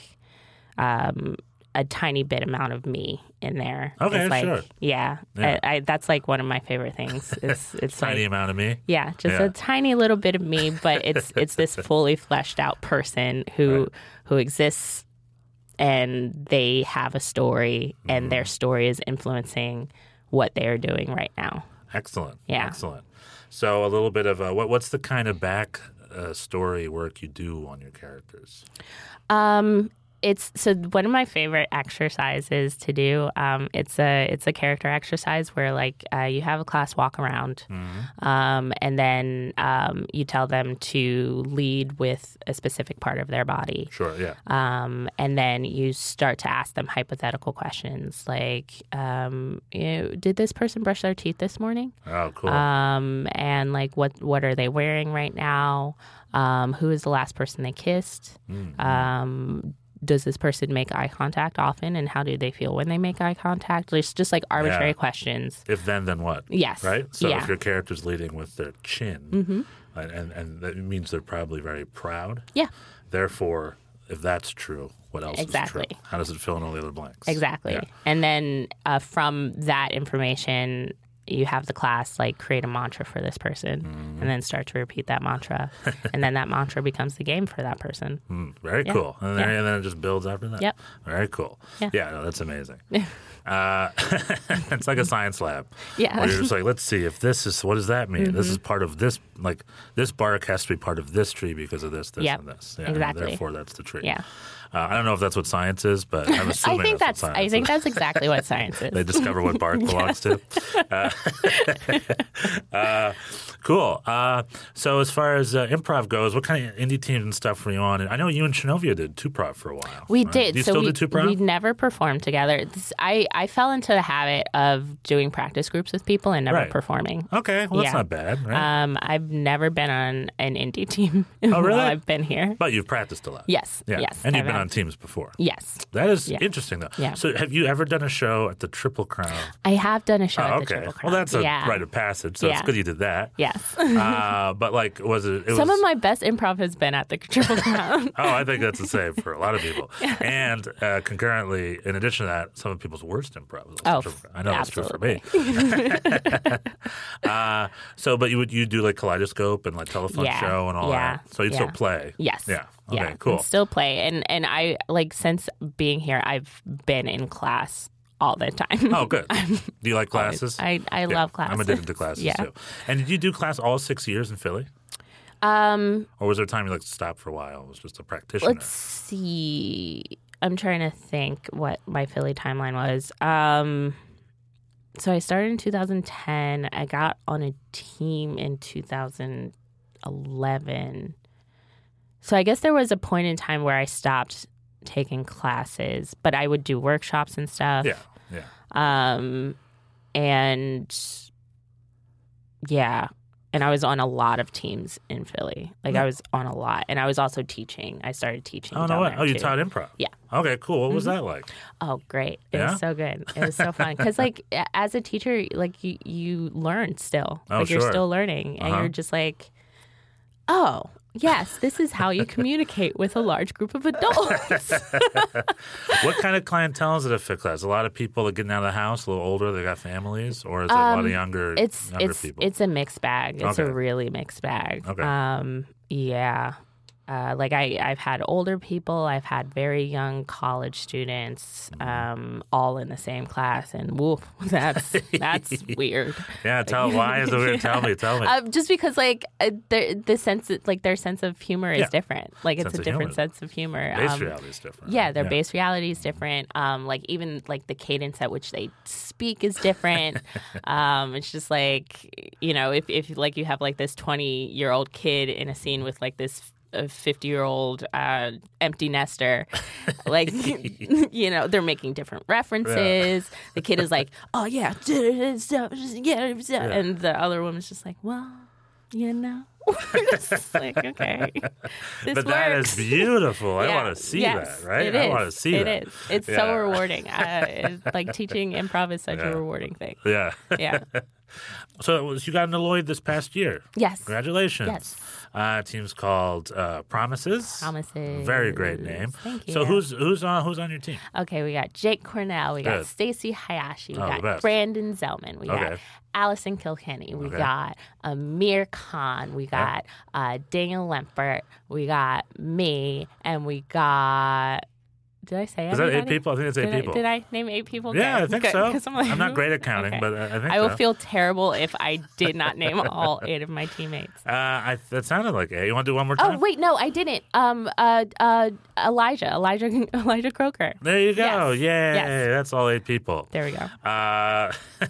Speaker 4: um, a tiny bit amount of me in there.
Speaker 3: Okay,
Speaker 4: it's like,
Speaker 3: sure.
Speaker 4: Yeah,
Speaker 3: yeah.
Speaker 4: I, I, that's like one of my favorite things. It's it's
Speaker 3: tiny
Speaker 4: like,
Speaker 3: amount of me.
Speaker 4: Yeah, just
Speaker 3: yeah.
Speaker 4: a tiny little bit of me, but it's it's this fully fleshed out person who
Speaker 3: right.
Speaker 4: who exists and they have a story, mm-hmm. and their story is influencing what they are doing right now.
Speaker 3: Excellent.
Speaker 4: Yeah.
Speaker 3: Excellent. So a little bit of a, what, what's the kind of back uh, story work you do on your characters?
Speaker 4: Um, it's so one of my favorite exercises to do. Um, it's a it's a character exercise where like uh, you have a class walk around, mm-hmm. um, and then um, you tell them to lead with a specific part of their body.
Speaker 3: Sure, yeah.
Speaker 4: Um, and then you start to ask them hypothetical questions like, um, you know, did this person brush their teeth this morning?
Speaker 3: Oh, cool.
Speaker 4: Um, and like, what what are they wearing right now? Um, who is the last person they kissed?
Speaker 3: Mm-hmm.
Speaker 4: Um, does this person make eye contact often, and how do they feel when they make eye contact? There's just like arbitrary
Speaker 3: yeah.
Speaker 4: questions.
Speaker 3: If then, then what?
Speaker 4: Yes.
Speaker 3: Right? So
Speaker 4: yeah.
Speaker 3: if your character's leading with their chin,
Speaker 4: mm-hmm.
Speaker 3: and, and that means they're probably very proud.
Speaker 4: Yeah.
Speaker 3: Therefore, if that's true, what else
Speaker 4: exactly.
Speaker 3: is true? How does it fill in all the other blanks?
Speaker 4: Exactly.
Speaker 3: Yeah.
Speaker 4: And then uh, from that information, you have the class like create a mantra for this person, mm-hmm. and then start to repeat that mantra, and then that mantra becomes the game for that person.
Speaker 3: Mm, very
Speaker 4: yeah.
Speaker 3: cool. And then,
Speaker 4: yeah.
Speaker 3: and then it just builds after that.
Speaker 4: Yep.
Speaker 3: Very cool.
Speaker 4: Yeah,
Speaker 3: yeah no, that's amazing. uh, it's like a science lab.
Speaker 4: Yeah.
Speaker 3: Where you're just like, let's see if this is, what does that mean?
Speaker 4: Mm-hmm.
Speaker 3: This is part of this, like this bark has to be part of this tree because of this, this,
Speaker 4: yep.
Speaker 3: and this. Yeah,
Speaker 4: exactly.
Speaker 3: And therefore, that's the tree.
Speaker 4: Yeah.
Speaker 3: Uh, I don't know if that's what science is, but I'm assuming
Speaker 4: I think
Speaker 3: that's,
Speaker 4: that's,
Speaker 3: what science
Speaker 4: I think
Speaker 3: is.
Speaker 4: that's exactly what science is.
Speaker 3: They discover what bark belongs to. Uh, uh, cool. Uh, so as far as uh, improv goes, what kind of indie teams and stuff were you on? And I know you and Shinovia did two-prov for a while.
Speaker 4: We
Speaker 3: right?
Speaker 4: did.
Speaker 3: Do you
Speaker 4: so
Speaker 3: still
Speaker 4: we,
Speaker 3: do two-prov?
Speaker 4: We never performed together. This, I, I fell into the habit of doing practice groups with people and never
Speaker 3: right.
Speaker 4: performing.
Speaker 3: Okay. Well, that's
Speaker 4: yeah.
Speaker 3: not bad, right?
Speaker 4: Um, I've never been on an indie team
Speaker 3: Oh, really?
Speaker 4: while I've been here.
Speaker 3: But you've practiced a lot.
Speaker 4: Yes.
Speaker 3: Yeah.
Speaker 4: Yes.
Speaker 3: And you've
Speaker 4: I've
Speaker 3: been on teams before.
Speaker 4: Yes.
Speaker 3: That is
Speaker 4: Yeah.
Speaker 3: interesting, though.
Speaker 4: Yeah.
Speaker 3: So have you ever done a show at the Triple Crown?
Speaker 4: I have done a show
Speaker 3: Oh,
Speaker 4: at the
Speaker 3: okay.
Speaker 4: Triple Crown.
Speaker 3: Well, that's a
Speaker 4: yeah.
Speaker 3: rite of passage, so it's
Speaker 4: Yeah.
Speaker 3: good you did that.
Speaker 4: Yes.
Speaker 3: uh, but, like, was it... it
Speaker 4: Some
Speaker 3: was,
Speaker 4: of my best improv has been at the Triple Crown.
Speaker 3: Oh, I think that's the same for a lot of people. And uh, concurrently, in addition to that, some of people's worst improv was
Speaker 4: Oh,
Speaker 3: at the Triple Crown. I know that's true for me.
Speaker 4: absolutely.
Speaker 3: uh, so, but you would you do, like, Kaleidoscope and, like, telephone
Speaker 4: Yeah.
Speaker 3: show and all
Speaker 4: Yeah.
Speaker 3: that? So you'd
Speaker 4: Yeah.
Speaker 3: still play?
Speaker 4: Yes.
Speaker 3: Yeah. Okay,
Speaker 4: yeah.
Speaker 3: cool.
Speaker 4: And still play. And, and I, like, since being here, I've been in class all the time.
Speaker 3: Oh, good. Do you like classes?
Speaker 4: I, I
Speaker 3: Yeah,
Speaker 4: love classes.
Speaker 3: I'm addicted to classes,
Speaker 4: Yeah.
Speaker 3: too. And did you do class all six years in Philly?
Speaker 4: Um,
Speaker 3: Or was there a time you, like, stopped for a while? It was just a practitioner?
Speaker 4: let's see. I'm trying to think what my Philly timeline was. Um, so I started in two thousand ten. I got on a team in two thousand eleven. So I guess there was a point in time where I stopped taking classes, but I would do workshops and stuff.
Speaker 3: Yeah, yeah.
Speaker 4: Um, and yeah, and I was on a lot of teams in Philly. Like I was on a lot, and I was also teaching. I started teaching.
Speaker 3: Oh, no
Speaker 4: down
Speaker 3: way.
Speaker 4: there,
Speaker 3: Oh, you
Speaker 4: too.
Speaker 3: taught improv?
Speaker 4: Yeah.
Speaker 3: Okay, cool. What was
Speaker 4: Mm-hmm.
Speaker 3: that like?
Speaker 4: Oh, great! It
Speaker 3: Yeah?
Speaker 4: was so good. It was so fun because, like, a- as a teacher, like you, you learn still.
Speaker 3: Oh,
Speaker 4: like
Speaker 3: sure.
Speaker 4: you're still learning, and
Speaker 3: Uh-huh.
Speaker 4: you're just like, oh. Yes, this is how you communicate with a large group of adults.
Speaker 3: What kind of clientele is it at Fit Class? A lot of people that are getting out of the house, a little older, they got families, or is it a lot of younger,
Speaker 4: Um, it's
Speaker 3: younger
Speaker 4: it's
Speaker 3: people?
Speaker 4: it's a mixed bag. It's
Speaker 3: Okay.
Speaker 4: a really mixed bag.
Speaker 3: Okay.
Speaker 4: Um, yeah. Uh, like I, I've had older people, I've had very young college students, um, all in the same class, and woof, that's that's weird.
Speaker 3: yeah, tell why is it weird? Tell me, tell me.
Speaker 4: Um, just because, like, uh, their the sense, like their sense of humor is
Speaker 3: Yeah.
Speaker 4: different. Like it's
Speaker 3: Sense
Speaker 4: a
Speaker 3: of
Speaker 4: different
Speaker 3: humor.
Speaker 4: sense of humor.
Speaker 3: Base
Speaker 4: Um,
Speaker 3: reality is different.
Speaker 4: Yeah,
Speaker 3: right?
Speaker 4: their base reality is different. Um, like even like the cadence at which they speak is different. um, it's just like, you know, if if like you have like this twenty year old kid in a scene with like this fifty year old uh, empty nester, like you know, they're making different references. The kid is like, oh yeah, yeah, and the other woman's just like, well, you know. It's just like, okay, this
Speaker 3: But that
Speaker 4: works.
Speaker 3: is beautiful. I
Speaker 4: Yeah.
Speaker 3: want to see
Speaker 4: Yes,
Speaker 3: that, right?
Speaker 4: It
Speaker 3: I
Speaker 4: is.
Speaker 3: want to see
Speaker 4: It
Speaker 3: that.
Speaker 4: is. It's
Speaker 3: Yeah.
Speaker 4: so rewarding. Uh, it's like teaching improv is such
Speaker 3: Yeah.
Speaker 4: a rewarding thing.
Speaker 3: Yeah.
Speaker 4: Yeah.
Speaker 3: So it was, you got into Lloyd this past year.
Speaker 4: Yes.
Speaker 3: Congratulations.
Speaker 4: Yes.
Speaker 3: Uh, team's called uh, Promises.
Speaker 4: Promises.
Speaker 3: Very great name.
Speaker 4: Thank you.
Speaker 3: So who's who's on who's on your team?
Speaker 4: Okay, we got Jake Cornell. We got
Speaker 3: Good.
Speaker 4: Stacy Hayashi. We
Speaker 3: Oh, the
Speaker 4: got
Speaker 3: best.
Speaker 4: Brandon Zellman. We got
Speaker 3: Okay.
Speaker 4: Allison Kilkenny. We
Speaker 3: Okay.
Speaker 4: got Amir Khan. We got uh, Daniel Lempert. We got me. And we got... Did I say
Speaker 3: Is that eight
Speaker 4: everybody?
Speaker 3: people? I think it's eight
Speaker 4: Did I-
Speaker 3: people.
Speaker 4: Did I name eight people?
Speaker 3: Yeah, I
Speaker 4: Good.
Speaker 3: think
Speaker 4: Good.
Speaker 3: so.
Speaker 4: 'Cause I'm, like,
Speaker 3: I'm not great at counting,
Speaker 4: okay.
Speaker 3: but I I think
Speaker 4: I will
Speaker 3: so.
Speaker 4: feel terrible if I did not name all eight of my teammates.
Speaker 3: Uh, I, that sounded like eight. You want to do one more time?
Speaker 4: Oh wait, no, I didn't. Um, uh, uh, Elijah, Elijah, Elijah Croker.
Speaker 3: There you go.
Speaker 4: Yes.
Speaker 3: Yay.
Speaker 4: Yes.
Speaker 3: That's all eight people.
Speaker 4: There we go.
Speaker 3: Uh,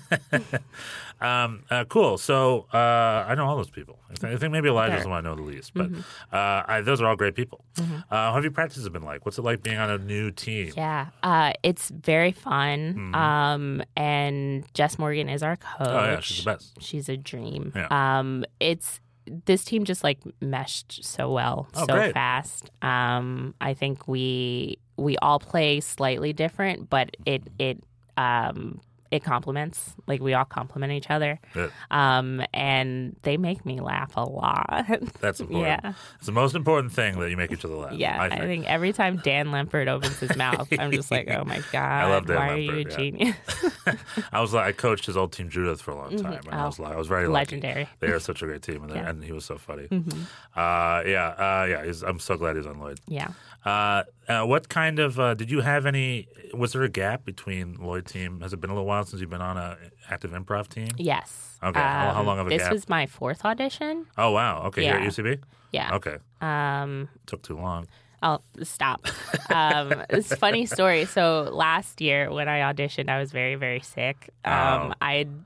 Speaker 3: um, uh, cool. So uh, I know all those people. I think, I think maybe Elijah's
Speaker 4: Sure.
Speaker 3: the one I know the least, but
Speaker 4: Mm-hmm.
Speaker 3: uh, I, those are all great people. Uh, how have your practices been like? What's it like being on a new team?
Speaker 4: Yeah, uh, it's very fun. Um, and Jess Morgan is our coach.
Speaker 3: Mm-hmm. Oh, yeah, she's the best.
Speaker 4: She's a dream.
Speaker 3: Yeah.
Speaker 4: Um, it's this team just like meshed so well,
Speaker 3: Oh,
Speaker 4: so
Speaker 3: great.
Speaker 4: fast. Um, I think we we all play slightly different, but it it um it complements. Like we all complement each other.
Speaker 3: Good.
Speaker 4: Um, and they make me laugh a lot.
Speaker 3: That's important.
Speaker 4: Yeah.
Speaker 3: It's the most important thing that you make each other laugh.
Speaker 4: Yeah,
Speaker 3: I
Speaker 4: I
Speaker 3: think.
Speaker 4: think. every time Dan Lempert opens his mouth, I'm just like, oh my God,
Speaker 3: love Dan
Speaker 4: why are you a
Speaker 3: Lempert, yeah.
Speaker 4: genius?
Speaker 3: I was like, I coached his old team Judith for a long time, and I
Speaker 4: Oh,
Speaker 3: was like, I was very lucky.
Speaker 4: legendary.
Speaker 3: They are such a great team, and, they-
Speaker 4: Yeah.
Speaker 3: and he was so funny. Uh, yeah, uh, yeah. He's, I'm so glad he's on Lloyd.
Speaker 4: Yeah.
Speaker 3: Uh, uh, what kind of uh, did you have any? Was there a gap between Lloyd team? Has it been a little while since you've been on a active improv team?
Speaker 4: Yes.
Speaker 3: Okay, how- how long of a
Speaker 4: This
Speaker 3: gap?
Speaker 4: was my fourth audition.
Speaker 3: Oh wow. Okay, here at
Speaker 4: Yeah.
Speaker 3: U C B.
Speaker 4: Yeah.
Speaker 3: Okay,
Speaker 4: Um,
Speaker 3: took too long.
Speaker 4: I'll stop. Um, it's a funny story. So last year when I auditioned, I was very, very sick. Um,
Speaker 3: Oh.
Speaker 4: I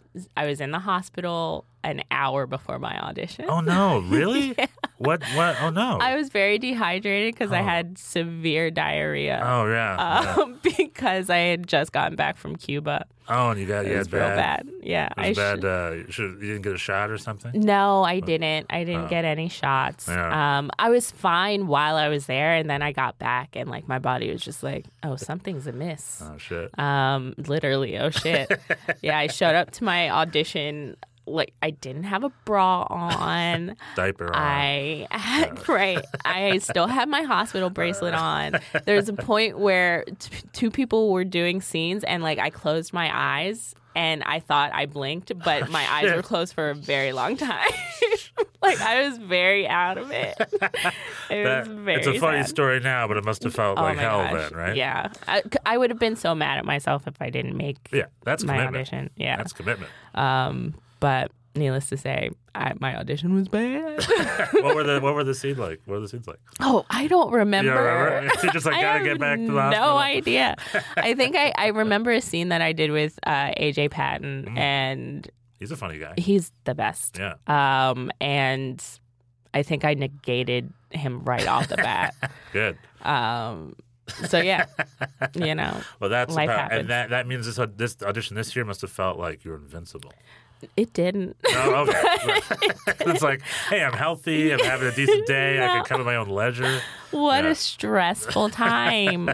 Speaker 4: I was in the hospital an hour before my audition.
Speaker 3: Oh no, really?
Speaker 4: Yeah.
Speaker 3: What? What? Oh no.
Speaker 4: I was very dehydrated because
Speaker 3: Oh.
Speaker 4: I had severe diarrhea.
Speaker 3: Oh yeah.
Speaker 4: Um, because I had just gotten back from Cuba.
Speaker 3: yeah. Oh, and you got
Speaker 4: It
Speaker 3: you
Speaker 4: was
Speaker 3: had
Speaker 4: real
Speaker 3: bad.
Speaker 4: bad. Yeah,
Speaker 3: It
Speaker 4: I
Speaker 3: was bad.
Speaker 4: should-
Speaker 3: Uh, you, should, you didn't get a shot or something?
Speaker 4: No, I didn't. I didn't
Speaker 3: Oh.
Speaker 4: get any shots.
Speaker 3: Yeah.
Speaker 4: Um, I was fine while I was there, and then I got back, and like my body was just like, "Oh, something's amiss."
Speaker 3: Oh shit.
Speaker 4: Um, literally, oh shit. Yeah, I showed up to my audition like I didn't have a bra on.
Speaker 3: Diaper on.
Speaker 4: I had, right. I still had my hospital bracelet on. There's a point where t- two people were doing scenes, and like I closed my eyes. And I thought I blinked, but my eyes were closed for a very long time. Like I was very out of it. It
Speaker 3: That-
Speaker 4: was very
Speaker 3: it's a funny
Speaker 4: sad.
Speaker 3: story now, but it must have felt
Speaker 4: Oh
Speaker 3: like
Speaker 4: my
Speaker 3: hell
Speaker 4: gosh.
Speaker 3: then, right?
Speaker 4: Yeah, I, I would have been so mad at myself if I didn't make
Speaker 3: Yeah, that's
Speaker 4: my
Speaker 3: commitment.
Speaker 4: audition. Yeah,
Speaker 3: That's commitment.
Speaker 4: um, but needless to say, I, my audition was bad.
Speaker 3: what were the What were the scenes like? What were the scenes like?
Speaker 4: Oh, I don't remember.
Speaker 3: You don't remember? You're just like,
Speaker 4: I
Speaker 3: gotta
Speaker 4: have
Speaker 3: get back to the
Speaker 4: no
Speaker 3: hospital.
Speaker 4: idea. I think I, I remember a scene that I did with uh, A J Patton,
Speaker 3: Mm.
Speaker 4: and
Speaker 3: He's a funny guy.
Speaker 4: he's the best.
Speaker 3: Yeah.
Speaker 4: Um, and I think I negated him right off the bat.
Speaker 3: Good.
Speaker 4: Um, so yeah, you know,
Speaker 3: Well, that's
Speaker 4: Life
Speaker 3: about,
Speaker 4: happens.
Speaker 3: and that that means this this audition this year must have felt like you're invincible.
Speaker 4: it didn't.
Speaker 3: Oh, okay. It's like, hey, I'm healthy. I'm having a decent day. I can come at my own leisure.
Speaker 4: What
Speaker 3: Yeah.
Speaker 4: a stressful time. uh,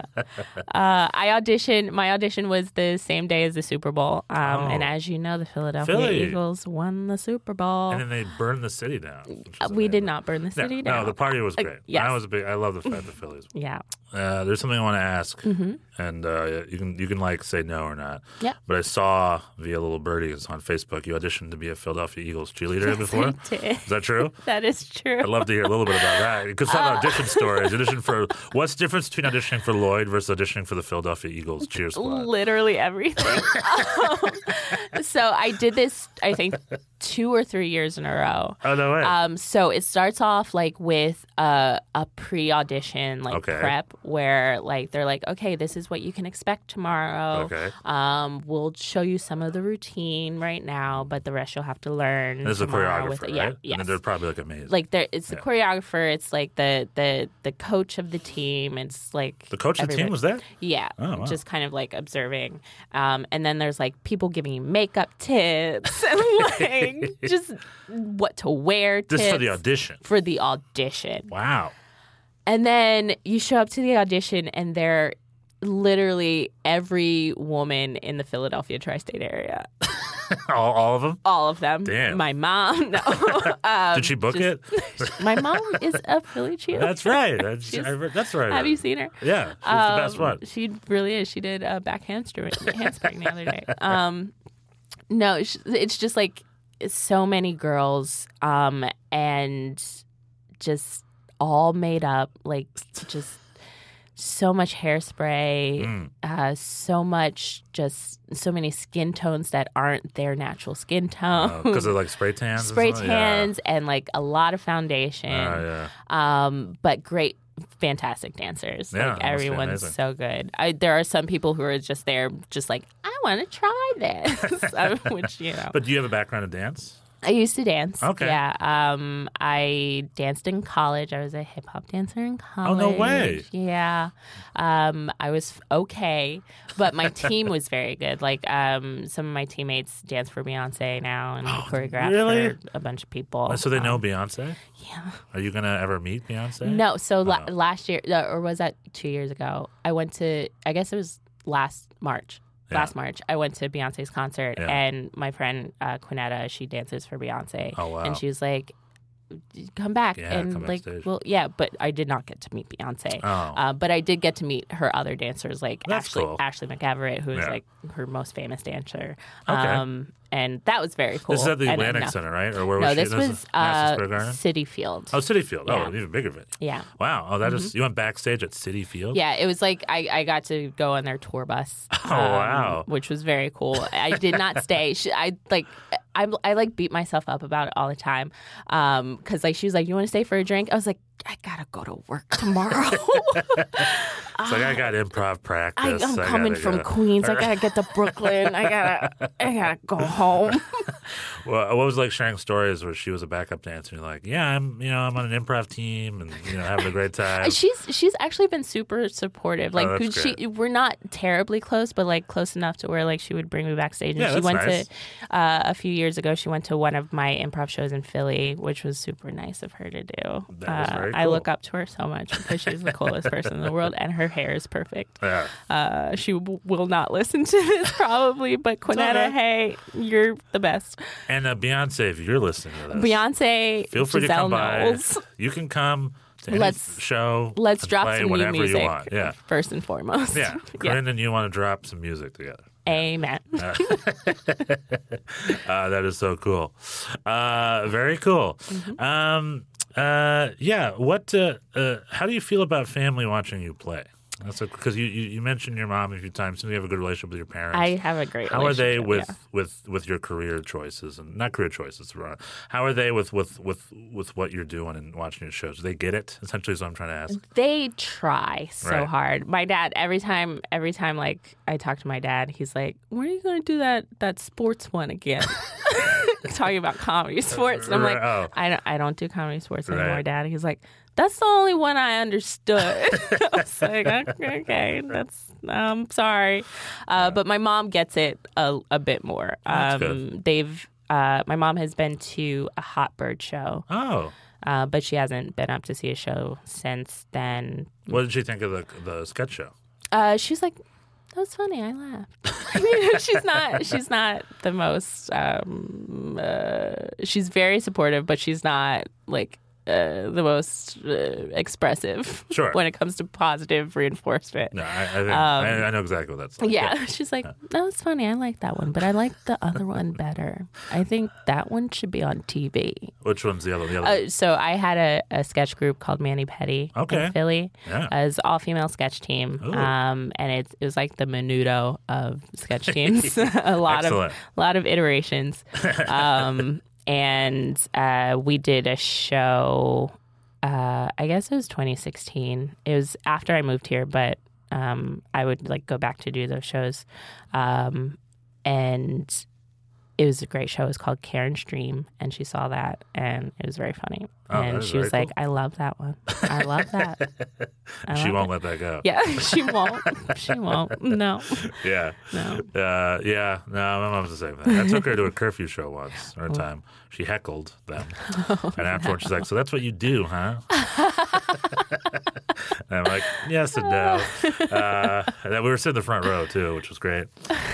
Speaker 4: I auditioned. My audition was the same day as the Super Bowl. Um,
Speaker 3: Oh.
Speaker 4: And as you know, the Philadelphia
Speaker 3: Philly.
Speaker 4: Eagles won the Super Bowl.
Speaker 3: And then they burned the city down. which
Speaker 4: Uh,
Speaker 3: is
Speaker 4: we did
Speaker 3: amazing.
Speaker 4: not burn the
Speaker 3: No,
Speaker 4: city
Speaker 3: no,
Speaker 4: down.
Speaker 3: the party was great.
Speaker 4: yes.
Speaker 3: I was a big. I love the fact the Phillies.
Speaker 4: Yeah.
Speaker 3: Uh, there's something I want to ask,
Speaker 4: Mm-hmm.
Speaker 3: and uh, you can you can like say no or not.
Speaker 4: Yeah.
Speaker 3: But I saw via Little Birdies on Facebook you auditioned to be a Philadelphia Eagles cheerleader before.
Speaker 4: I did.
Speaker 3: Is that true?
Speaker 4: That is true.
Speaker 3: I'd love to hear a little bit about that. Because some
Speaker 4: Uh,
Speaker 3: audition stories. Audition for what's the difference between auditioning for Lloyd versus auditioning for the Philadelphia Eagles cheer squad?
Speaker 4: Literally everything. Um, so I did this, I think, two or three years in a row.
Speaker 3: Oh no way!
Speaker 4: Um, so it starts off like with a, a pre-audition like
Speaker 3: Okay.
Speaker 4: prep where like they're like, okay, this is what you can expect tomorrow.
Speaker 3: Okay.
Speaker 4: Um, we'll show you some of the routine right now, but the rest you'll have to learn.
Speaker 3: There's a
Speaker 4: tomorrow
Speaker 3: choreographer,
Speaker 4: with
Speaker 3: right?
Speaker 4: Yeah,
Speaker 3: And
Speaker 4: yes.
Speaker 3: then they're probably like amazing.
Speaker 4: Like there, it's the
Speaker 3: Yeah.
Speaker 4: choreographer. It's like the the the coach of the team. It's like
Speaker 3: the coach of the team
Speaker 4: everybody-
Speaker 3: was there.
Speaker 4: yeah,
Speaker 3: Oh, wow.
Speaker 4: just kind of like observing. Um, and then there's like people giving you makeup tips and like just what to wear tips.
Speaker 3: This is for the audition.
Speaker 4: For the audition.
Speaker 3: Wow.
Speaker 4: And then you show up to the audition and they're literally every woman in the Philadelphia tri-state area.
Speaker 3: all, all of them.
Speaker 4: All of them.
Speaker 3: Damn.
Speaker 4: My mom. No. um,
Speaker 3: Did she book
Speaker 4: just-
Speaker 3: it?
Speaker 4: my mom is a Philly cheerleader.
Speaker 3: That's right. That's,
Speaker 4: She's-
Speaker 3: I read- that's right.
Speaker 4: Have you seen her?
Speaker 3: Yeah, she's the best
Speaker 4: Um,
Speaker 3: one.
Speaker 4: She really is. She did a back handspring, handspring the other day. Um, no, sh- it's just like so many girls, um, and just all made up, like just so much hairspray,
Speaker 3: Mm.
Speaker 4: uh, so much, just so many skin tones that aren't their natural skin tone.
Speaker 3: Because of like spray tans. and
Speaker 4: Spray
Speaker 3: something?
Speaker 4: tans and like a lot of foundation.
Speaker 3: Yeah. Oh, yeah.
Speaker 4: Um, but great, fantastic dancers.
Speaker 3: Yeah,
Speaker 4: like
Speaker 3: that must be
Speaker 4: everyone's
Speaker 3: amazing.
Speaker 4: so good. I, there are some people who are just there, just like I want to try this, Um, which you know.
Speaker 3: But do you have a background in dance?
Speaker 4: I used to dance.
Speaker 3: Okay.
Speaker 4: Yeah. Um, I danced in college. I was a hip hop dancer in college.
Speaker 3: Oh, no way.
Speaker 4: Yeah. Um, I was okay, but my team was very good. Like, um, some of my teammates dance for Beyonce now and choreograph
Speaker 3: really?
Speaker 4: for a bunch of people.
Speaker 3: So they know
Speaker 4: Um,
Speaker 3: Beyonce?
Speaker 4: Yeah.
Speaker 3: Are you gonna ever meet Beyonce?
Speaker 4: No. So la-
Speaker 3: Oh.
Speaker 4: last year, uh, or was that two years ago? I went to. I guess it was last March.
Speaker 3: Yeah.
Speaker 4: Last March, I went to Beyonce's concert,
Speaker 3: Yeah.
Speaker 4: and my friend uh, Quinetta, she dances for Beyonce,
Speaker 3: Oh, wow.
Speaker 4: and she was like, "Come back,"
Speaker 3: Yeah,
Speaker 4: and
Speaker 3: come
Speaker 4: like,
Speaker 3: backstage.
Speaker 4: well, yeah, but I did not get to meet Beyonce.
Speaker 3: Oh.
Speaker 4: Uh, but I did get to meet her other dancers, like
Speaker 3: That's
Speaker 4: Ashley
Speaker 3: cool.
Speaker 4: Ashley McEverett, who is
Speaker 3: Yeah.
Speaker 4: like her most famous dancer.
Speaker 3: Okay.
Speaker 4: Um, and that was very cool.
Speaker 3: This is at the
Speaker 4: And
Speaker 3: Atlantic
Speaker 4: enough-
Speaker 3: Center, right? Or where
Speaker 4: No,
Speaker 3: was
Speaker 4: this
Speaker 3: she?
Speaker 4: was
Speaker 3: Madison
Speaker 4: uh,
Speaker 3: Square Garden?
Speaker 4: City Field.
Speaker 3: Oh, City Field.
Speaker 4: Yeah.
Speaker 3: Oh, even bigger venue.
Speaker 4: Yeah.
Speaker 3: Wow. Oh, that is. You went backstage at City Field?
Speaker 4: Yeah, it was like I, I got to go on their tour bus.
Speaker 3: Oh, wow.
Speaker 4: Which was very cool. I did not stay. She, I like I I like beat myself up about it all the time. Um, cuz like she was like, "You want to stay for a drink?" I was like, "I got to go to work tomorrow."
Speaker 3: It's like I got improv
Speaker 4: I,
Speaker 3: practice.
Speaker 4: I'm
Speaker 3: I
Speaker 4: coming
Speaker 3: gotta
Speaker 4: from
Speaker 3: go.
Speaker 4: Queens. I gotta get to Brooklyn. I gotta, I gotta go home.
Speaker 3: Well, what was it like sharing stories where she was a backup dancer? And you're like, yeah, I'm, you know, I'm on an improv team and you know having a great time.
Speaker 4: She's she's actually been super supportive. Like
Speaker 3: Oh, that's
Speaker 4: she,
Speaker 3: great.
Speaker 4: we're not terribly close, but like close enough to where like she would bring me backstage. And
Speaker 3: Yeah,
Speaker 4: she
Speaker 3: that's
Speaker 4: went
Speaker 3: nice.
Speaker 4: to uh, a few years ago. She went to one of my improv shows in Philly, which was super nice of her to do.
Speaker 3: That is
Speaker 4: Uh,
Speaker 3: very
Speaker 4: I
Speaker 3: cool.
Speaker 4: look up to her so much because she's the coolest person in the world, and her hair is perfect.
Speaker 3: Yeah.
Speaker 4: Uh, she w- will not listen to this probably, but Quinetta,
Speaker 3: okay.
Speaker 4: hey, you're the best.
Speaker 3: And uh, Beyonce, if you're listening to this,
Speaker 4: Beyonce,
Speaker 3: feel free
Speaker 4: Giselle
Speaker 3: to come by.
Speaker 4: Knowles.
Speaker 3: You can come to any
Speaker 4: Let's-
Speaker 3: show.
Speaker 4: Let's
Speaker 3: and
Speaker 4: drop
Speaker 3: play
Speaker 4: some new
Speaker 3: whenever
Speaker 4: music.
Speaker 3: you want. Yeah.
Speaker 4: First and foremost.
Speaker 3: Yeah. Corinne and you want to drop some music together.
Speaker 4: Amen.
Speaker 3: Uh, that is so cool. Uh, very cool.
Speaker 4: Mm-hmm.
Speaker 3: Um, uh, yeah. What? Uh, uh, how do you feel about family watching you play? That's because you, you you mentioned your mom a few times. So you have a good relationship with your parents.
Speaker 4: I have a great
Speaker 3: How are they
Speaker 4: relationship,
Speaker 3: with,
Speaker 4: yeah.
Speaker 3: with, with your career choices and not career choices? Ron. How are they with, with, with, with what you're doing and watching your shows? Do they get it? Essentially, is what I'm trying to ask.
Speaker 4: They try so
Speaker 3: Right.
Speaker 4: hard. My dad, every time, every time, like I talk to my dad, he's like, "When are you going to do that that sports one again?" Talking about comedy sports, and I'm like,
Speaker 3: Right, oh.
Speaker 4: "I don't, I don't do comedy sports anymore,
Speaker 3: Right.
Speaker 4: Dad." He's like, "That's the only one I understood." I was like, "Okay, okay, that's I'm sorry," uh, but my mom gets it a, a bit more.
Speaker 3: That's
Speaker 4: Um,
Speaker 3: good.
Speaker 4: they've, uh, my mom has been to a Hot Bird show.
Speaker 3: Oh,
Speaker 4: Uh, but she hasn't been up to see a show since then.
Speaker 3: what did she think of the the sketch show?
Speaker 4: Uh, she was like, "That was funny. I laughed." You know, she's not. She's not the most. Um, uh, she's very supportive, but she's not like uh, the most uh, expressive
Speaker 3: Sure.
Speaker 4: when it comes to positive reinforcement.
Speaker 3: No, I, I, think,
Speaker 4: Um,
Speaker 3: I, I know exactly what that's like.
Speaker 4: Yeah, she's like, "That was funny. I like that one, but I like the other one better. I think that one should be on T V."
Speaker 3: Which one's the other? The other.
Speaker 4: Uh, so I had a, a sketch group called Manny Petty
Speaker 3: Okay.
Speaker 4: in Philly.
Speaker 3: Yeah.
Speaker 4: Uh, it's all female sketch team,
Speaker 3: Ooh.
Speaker 4: um, and it's it was like the Menudo of sketch teams. a lot
Speaker 3: Excellent.
Speaker 4: of lot of iterations, um, and uh, we did a show. Uh, I guess it was twenty sixteen. It was after I moved here, but um, I would like go back to do those shows, um, and it was a great show. It was called Karen's Dream, and she saw that, and it was very funny.
Speaker 3: Oh, that
Speaker 4: and
Speaker 3: is
Speaker 4: she was
Speaker 3: very
Speaker 4: like, "I love that one. I love that." I
Speaker 3: she
Speaker 4: love
Speaker 3: won't
Speaker 4: it.
Speaker 3: let that go.
Speaker 4: Yeah, she won't. She won't. No.
Speaker 3: Yeah.
Speaker 4: No.
Speaker 3: Uh, yeah. No, my mom's the same thing. I took her to a curfew show once,
Speaker 4: Oh.
Speaker 3: or a time. She heckled them. And afterwards, she's like, "So that's what you do, huh?" And I'm like, "Yes and no." Uh, and then we were sitting in the front row, too, which was great.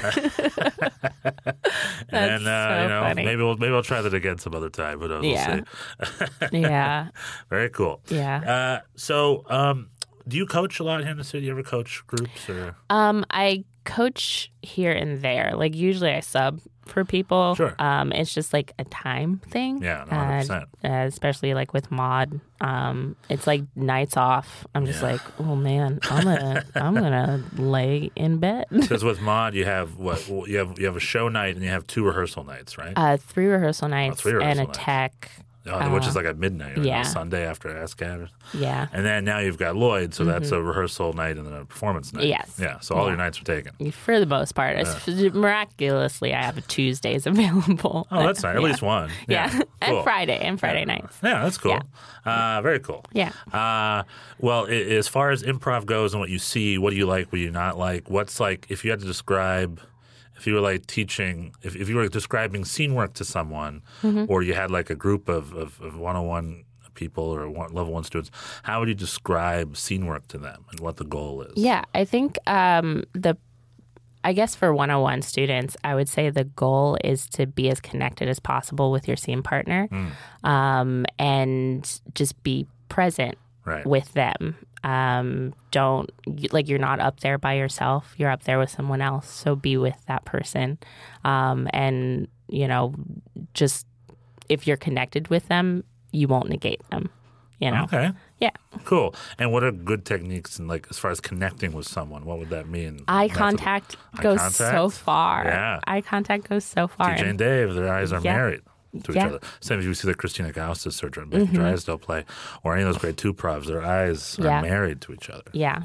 Speaker 3: and, uh,
Speaker 4: so
Speaker 3: you know,
Speaker 4: funny.
Speaker 3: maybe we'll, maybe we'll try that again some other time. Who knows?
Speaker 4: Yeah.
Speaker 3: We'll see.
Speaker 4: Yeah.
Speaker 3: Very cool.
Speaker 4: Yeah.
Speaker 3: Uh, so, um, do you coach a lot here in the city? You ever coach groups or?
Speaker 4: Um, I coach here and there. Like usually I sub for people.
Speaker 3: Sure.
Speaker 4: Um, it's just like a time thing.
Speaker 3: Yeah, no, one hundred percent.
Speaker 4: Uh, uh, especially like with Maud. Um, it's like nights off. I'm just
Speaker 3: Yeah.
Speaker 4: like, oh man, I'm gonna I'm gonna lay in bed.
Speaker 3: Because with Maud, you have what? Well, you have you have a show night and you have two rehearsal nights, right?
Speaker 4: Uh, three rehearsal nights
Speaker 3: three rehearsal
Speaker 4: and a
Speaker 3: nights.
Speaker 4: tech.
Speaker 3: Oh, which is like at midnight, right?
Speaker 4: yeah.
Speaker 3: Sunday after ASCAD.
Speaker 4: Yeah.
Speaker 3: And then now you've got Lloyd, so that's a rehearsal night and then a performance night.
Speaker 4: Yes.
Speaker 3: Yeah. So all
Speaker 4: Yeah.
Speaker 3: your nights are taken.
Speaker 4: For the most part, It's- miraculously, I have Tuesdays available.
Speaker 3: Oh, that's nice. At least one.
Speaker 4: Yeah,
Speaker 3: Yeah.
Speaker 4: and
Speaker 3: Cool.
Speaker 4: Friday and Friday nights.
Speaker 3: Yeah, that's cool. Uh, very cool.
Speaker 4: Yeah.
Speaker 3: Uh, well, i as far as improv goes and what you see, what do you like, what do you not like? What's like, if you had to describe, if you were like teaching, if, if you were describing scene work to someone,
Speaker 4: Mm-hmm.
Speaker 3: or you had like a group of, of, of one-on-one people or one, level one students, how would you describe scene work to them and what the goal is?
Speaker 4: Yeah, I think um, the, I guess for one oh one students, I would say the goal is to be as connected as possible with your scene partner, um, and just be present
Speaker 3: Right.
Speaker 4: with them. Um, don't like you're not up there by yourself. You're up there with someone else. So be with that person, um, and you know, just if you're connected with them, you won't negate them. You know.
Speaker 3: Okay.
Speaker 4: Yeah.
Speaker 3: Cool. And what are good techniques and like as far as connecting with someone? What would that mean?
Speaker 4: Eye
Speaker 3: Method-
Speaker 4: contact
Speaker 3: Eye
Speaker 4: goes
Speaker 3: contact?
Speaker 4: so far.
Speaker 3: Yeah.
Speaker 4: Eye contact goes so far.
Speaker 3: T J and Dave, their eyes are
Speaker 4: Yeah.
Speaker 3: married to each
Speaker 4: Yeah.
Speaker 3: other. Same as you see the Christina Gaustis or Becky Drysdale play, or any of those great two provs, their eyes are
Speaker 4: Yeah.
Speaker 3: married to each other.
Speaker 4: Yeah.
Speaker 3: Yeah.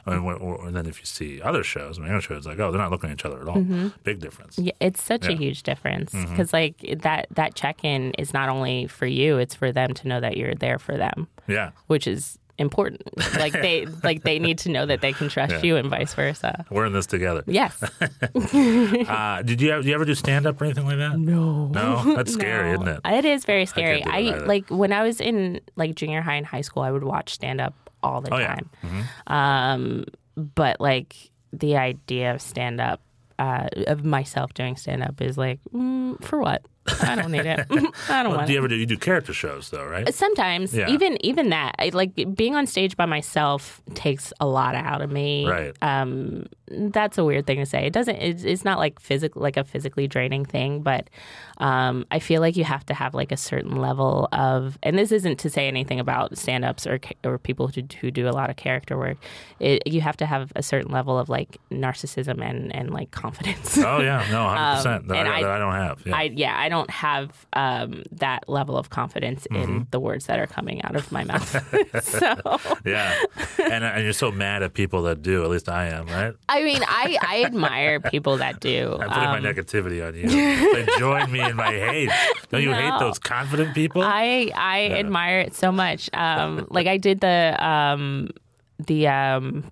Speaker 3: I mean, or, and then if you see other shows, I mean, other shows like, oh, they're not looking at each other at all.
Speaker 4: Mm-hmm.
Speaker 3: Big difference.
Speaker 4: Yeah, it's such
Speaker 3: Yeah.
Speaker 4: a huge difference
Speaker 3: Mhm.
Speaker 4: because like that that check-in is not only for you, it's for them to know that you're there for them,
Speaker 3: Yeah.
Speaker 4: which is important. Like they like they need to know that they can trust
Speaker 3: Yeah.
Speaker 4: you and vice versa.
Speaker 3: We're in this together.
Speaker 4: Yes.
Speaker 3: Uh, did you, ever, did you ever do stand-up or anything like that?
Speaker 4: No.
Speaker 3: No? That's scary,
Speaker 4: No.
Speaker 3: isn't it?
Speaker 4: It is very scary.
Speaker 3: do it
Speaker 4: I,
Speaker 3: either.
Speaker 4: like when I was in like junior high and high school, I would watch stand-up all the
Speaker 3: Oh, yeah.
Speaker 4: time.
Speaker 3: Mhm.
Speaker 4: Um, but like the idea of stand-up, uh, of myself doing stand-up is like, mm, for what? I don't need it. I don't
Speaker 3: Well,
Speaker 4: want
Speaker 3: do you
Speaker 4: it.
Speaker 3: ever do, you do character shows, though, right?
Speaker 4: Sometimes,
Speaker 3: Yeah.
Speaker 4: even even that, I, like being on stage by myself takes a lot out of me.
Speaker 3: Right.
Speaker 4: Um, that's a weird thing to say. It doesn't. It's, it's not like physical, like a physically draining thing, but um, I feel like you have to have like a certain level of. And this isn't to say anything about stand-ups or or people who who do a lot of character work. It, you have to have a certain level of like narcissism and and like confidence.
Speaker 3: Oh, yeah. No, one hundred percent.
Speaker 4: Um,
Speaker 3: that,
Speaker 4: and
Speaker 3: I,
Speaker 4: I-
Speaker 3: that I don't have. Yeah.
Speaker 4: I yeah, I don't have um, that level of confidence
Speaker 3: Mm-hmm.
Speaker 4: in the words that are coming out of my mouth. So
Speaker 3: yeah. And, and you're so mad at people that do. At least I am, right?
Speaker 4: I mean, I, I admire people that do.
Speaker 3: I'm putting
Speaker 4: Um,
Speaker 3: my negativity on you. They join me in my hate. Don't you hate
Speaker 4: No.
Speaker 3: those confident people?
Speaker 4: I I admire it so much. Um, like I did the um, the um,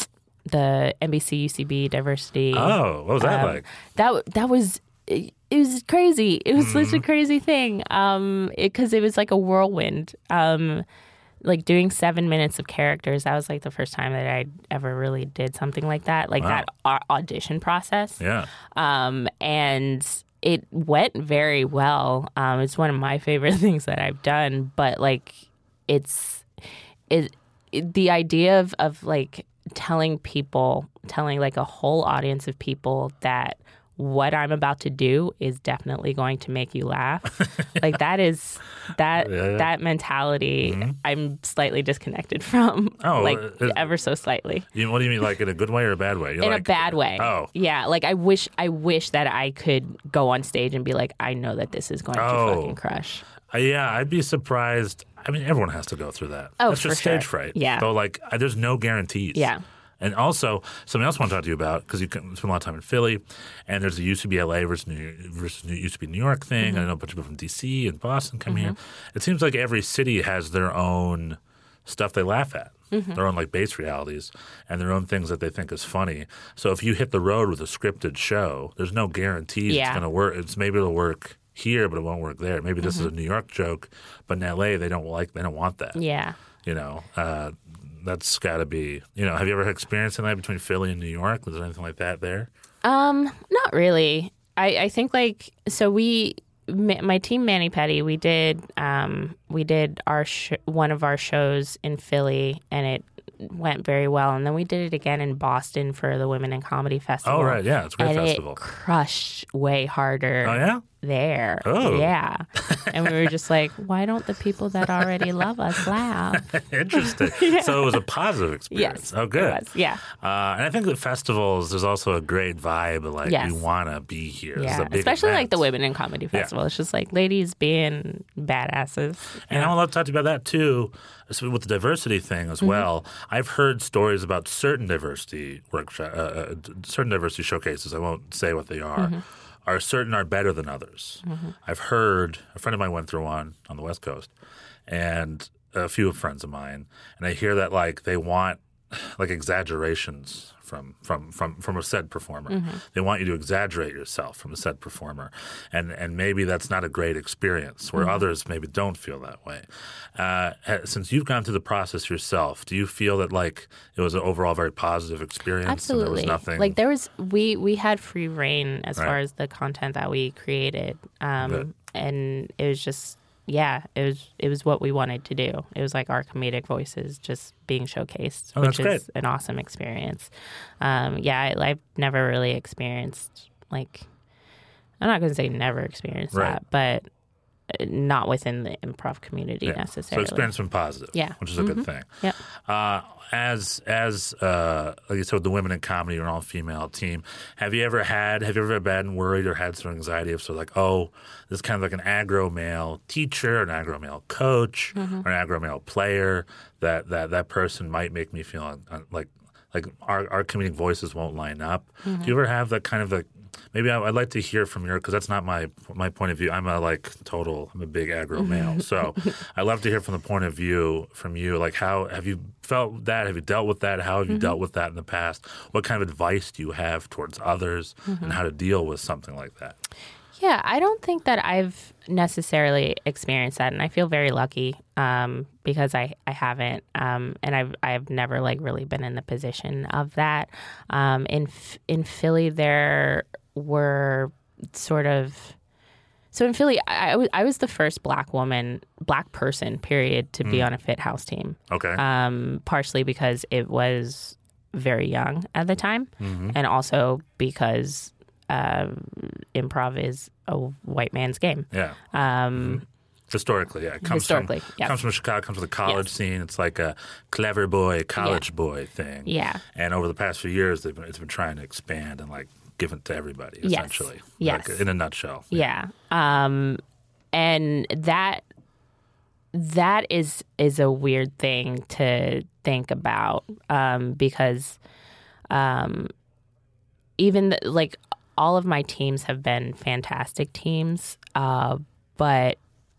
Speaker 4: the N B C U C B diversity.
Speaker 3: oh, what was that
Speaker 4: um,
Speaker 3: like?
Speaker 4: That that was. It, it was crazy. It was such a
Speaker 3: Mm-hmm.
Speaker 4: crazy thing. Um, because it, it was like a whirlwind. Um, like doing seven minutes of characters. That was like the first time that I ever really did something like that. Like
Speaker 3: Wow.
Speaker 4: that au- audition process.
Speaker 3: Yeah.
Speaker 4: Um, and it went very well. Um, it's one of my favorite things that I've done. But like, it's it, it the idea of of like telling people, telling like a whole audience of people that what I'm about to do is definitely going to make you laugh. Like that is that
Speaker 3: Yeah, yeah.
Speaker 4: that mentality I'm slightly disconnected from.
Speaker 3: Oh,
Speaker 4: like
Speaker 3: it-
Speaker 4: ever so slightly.
Speaker 3: You, what do you mean, like in a good way or a bad way? You're
Speaker 4: In
Speaker 3: like,
Speaker 4: a bad way.
Speaker 3: Oh.
Speaker 4: Yeah. Like I wish I wish that I could go on stage and be like, I know that this is going
Speaker 3: Oh.
Speaker 4: to fucking crush.
Speaker 3: Uh, yeah, I'd be surprised. I mean, everyone has to go through that.
Speaker 4: Oh,
Speaker 3: That's
Speaker 4: for
Speaker 3: just stage
Speaker 4: sure.
Speaker 3: fright.
Speaker 4: Yeah.
Speaker 3: So, like, I, there's no guarantees.
Speaker 4: Yeah.
Speaker 3: And also, something else I want to talk to you about, because you can spend a lot of time in Philly, and there's the U C B L A versus New, versus New, U C B New York thing.
Speaker 4: Mm-hmm.
Speaker 3: I know a bunch of people from D C and Boston come here. It seems like every city has their own stuff they laugh at,
Speaker 4: Mm-hmm.
Speaker 3: their own, like, base realities, and their own things that they think is funny. So if you hit the road with a scripted show, there's no guarantees
Speaker 4: Yeah.
Speaker 3: it's going to work. It's maybe it'll work here, but it won't work there. Maybe this is a New York joke, but in L A they don't like, they don't want that.
Speaker 4: Yeah.
Speaker 3: You know, uh, that's got to be, you know, have you ever experienced anything between Philly and New York? Was there anything like that there?
Speaker 4: Um, not really. I, I think like so we ma- my team Manny Petty we did um we did our sh- one of our shows in Philly and it went very well and then we did it again in Boston for the Women in Comedy Festival.
Speaker 3: Oh, right. Yeah, it's a great
Speaker 4: and
Speaker 3: festival.
Speaker 4: it crushed way harder.
Speaker 3: Oh, yeah?
Speaker 4: There.
Speaker 3: Oh.
Speaker 4: Yeah. And we were just like, why don't the people that already love us laugh?
Speaker 3: Interesting. So it was a positive experience.
Speaker 4: Yes.
Speaker 3: Oh,
Speaker 4: it
Speaker 3: good.
Speaker 4: was. Yeah.
Speaker 3: Uh, and I think at festivals, there's also a great vibe of like,
Speaker 4: Yes.
Speaker 3: you want to be here. This is
Speaker 4: Yeah.
Speaker 3: a big
Speaker 4: Especially like
Speaker 3: event.
Speaker 4: the Women in Comedy Festival. It's just like ladies being badasses.
Speaker 3: And I would love to talk to you about that too, so with the diversity thing
Speaker 4: Mm-hmm.
Speaker 3: as well. I've heard stories about certain diversity workshop, uh, uh, certain diversity showcases. I won't say what they are.
Speaker 4: Mm-hmm.
Speaker 3: Are certain are better than others. I've heard a friend of mine went through one on the West Coast, and a few friends of mine, and I hear that like they want like exaggerations from from from from a said performer. They want you to exaggerate yourself from a said performer, and and maybe that's not a great experience. Where others maybe don't feel that way. Uh, ha- since you've gone through the process yourself, do you feel that like it was an overall very positive experience?
Speaker 4: Absolutely.
Speaker 3: And there was nothing
Speaker 4: Like there was we we had free reign as
Speaker 3: Right.
Speaker 4: far as the content that we created. Um
Speaker 3: Good.
Speaker 4: and it was just yeah, it was it was what we wanted to do. It was like our comedic voices just being showcased,
Speaker 3: Oh,
Speaker 4: which
Speaker 3: that's
Speaker 4: is an awesome experience. Um yeah, I, I've never really experienced like I'm not going to say never experienced
Speaker 3: Right.
Speaker 4: that, but not within the improv community
Speaker 3: Yeah.
Speaker 4: necessarily.
Speaker 3: So experience been positive,
Speaker 4: Yeah.
Speaker 3: which is a good thing.
Speaker 4: Yep.
Speaker 3: Uh, as as uh, like you said, with the Women in Comedy, you're an all female team. Have you ever had? Have you ever been worried or had some anxiety of sort of like, oh, this is kind of like an aggro male teacher, an aggro male coach,
Speaker 4: Mm-hmm.
Speaker 3: or an aggro male player? That that that person might make me feel un, un, like like our our comedic voices won't line up.
Speaker 4: Mm-hmm.
Speaker 3: Do you ever have that kind of like? Maybe I, I'd like to hear from your, because that's not my my point of view. I'm a like total, I'm a big aggro male. So I'd love to hear from the point of view from you. Like, how have you felt that? Have you dealt with that? How have you mm-hmm. dealt with that in the past? What kind of advice do you have towards others mm-hmm. and how to deal with something like that?
Speaker 4: Yeah, I don't think that I've necessarily experienced that, and I feel very lucky um, because I, I haven't, um, and I've I've never like really been in the position of that. Um, in in Philly, there were sort of so in Philly, I, I, was, I was the first black woman, black person, period, to mm. be on a Fit House team.
Speaker 3: Okay,
Speaker 4: um, partially because it was very young at the time, mm-hmm. and also because. Uh, improv is a white man's game.
Speaker 3: Yeah.
Speaker 4: Um,
Speaker 3: mm-hmm. Historically, yeah. It comes
Speaker 4: historically,
Speaker 3: from,
Speaker 4: yes.
Speaker 3: comes from Chicago, comes from the college
Speaker 4: yes.
Speaker 3: scene. It's like a clever boy, college yeah. boy thing.
Speaker 4: Yeah.
Speaker 3: And over the past few years, they've been, it's been trying to expand and like give it to everybody, essentially.
Speaker 4: Yes.
Speaker 3: Like, in a nutshell.
Speaker 4: Yeah. yeah. Um, and that that is is a weird thing to think about um, because um, even the, like. all of my teams have been fantastic teams, uh, but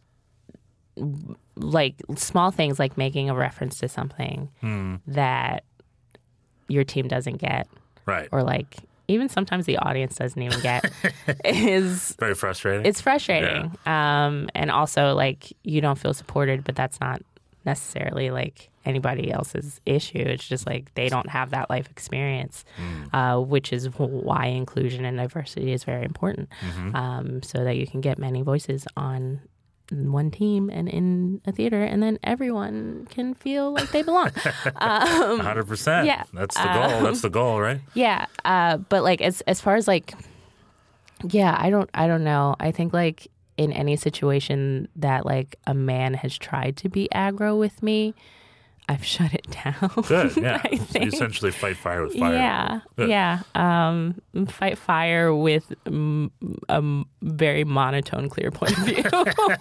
Speaker 4: like small things like making a reference to something hmm. that your team doesn't get,
Speaker 3: right?
Speaker 4: Or like even sometimes the audience doesn't even get is
Speaker 3: very frustrating.
Speaker 4: It's frustrating, yeah. um, and also like you don't feel supported, but that's not necessarily like anybody else's issue. It's just like they don't have that life experience, mm. uh, which is why inclusion and diversity is very important, mm-hmm. um, so that you can get many voices on one team and in a theater, and then everyone can feel like they belong. Um,
Speaker 3: one hundred percent.
Speaker 4: Yeah.
Speaker 3: That's the goal. Um, That's the goal, right?
Speaker 4: Yeah. Uh, but like as as far as like, yeah, I don't I don't know. I think like in any situation that like a man has tried to be aggro with me, I've shut it down.
Speaker 3: Good, yeah. So you essentially fight fire with fire.
Speaker 4: Yeah,
Speaker 3: Good.
Speaker 4: yeah. Um, fight fire with mm, a very monotone, clear point of view.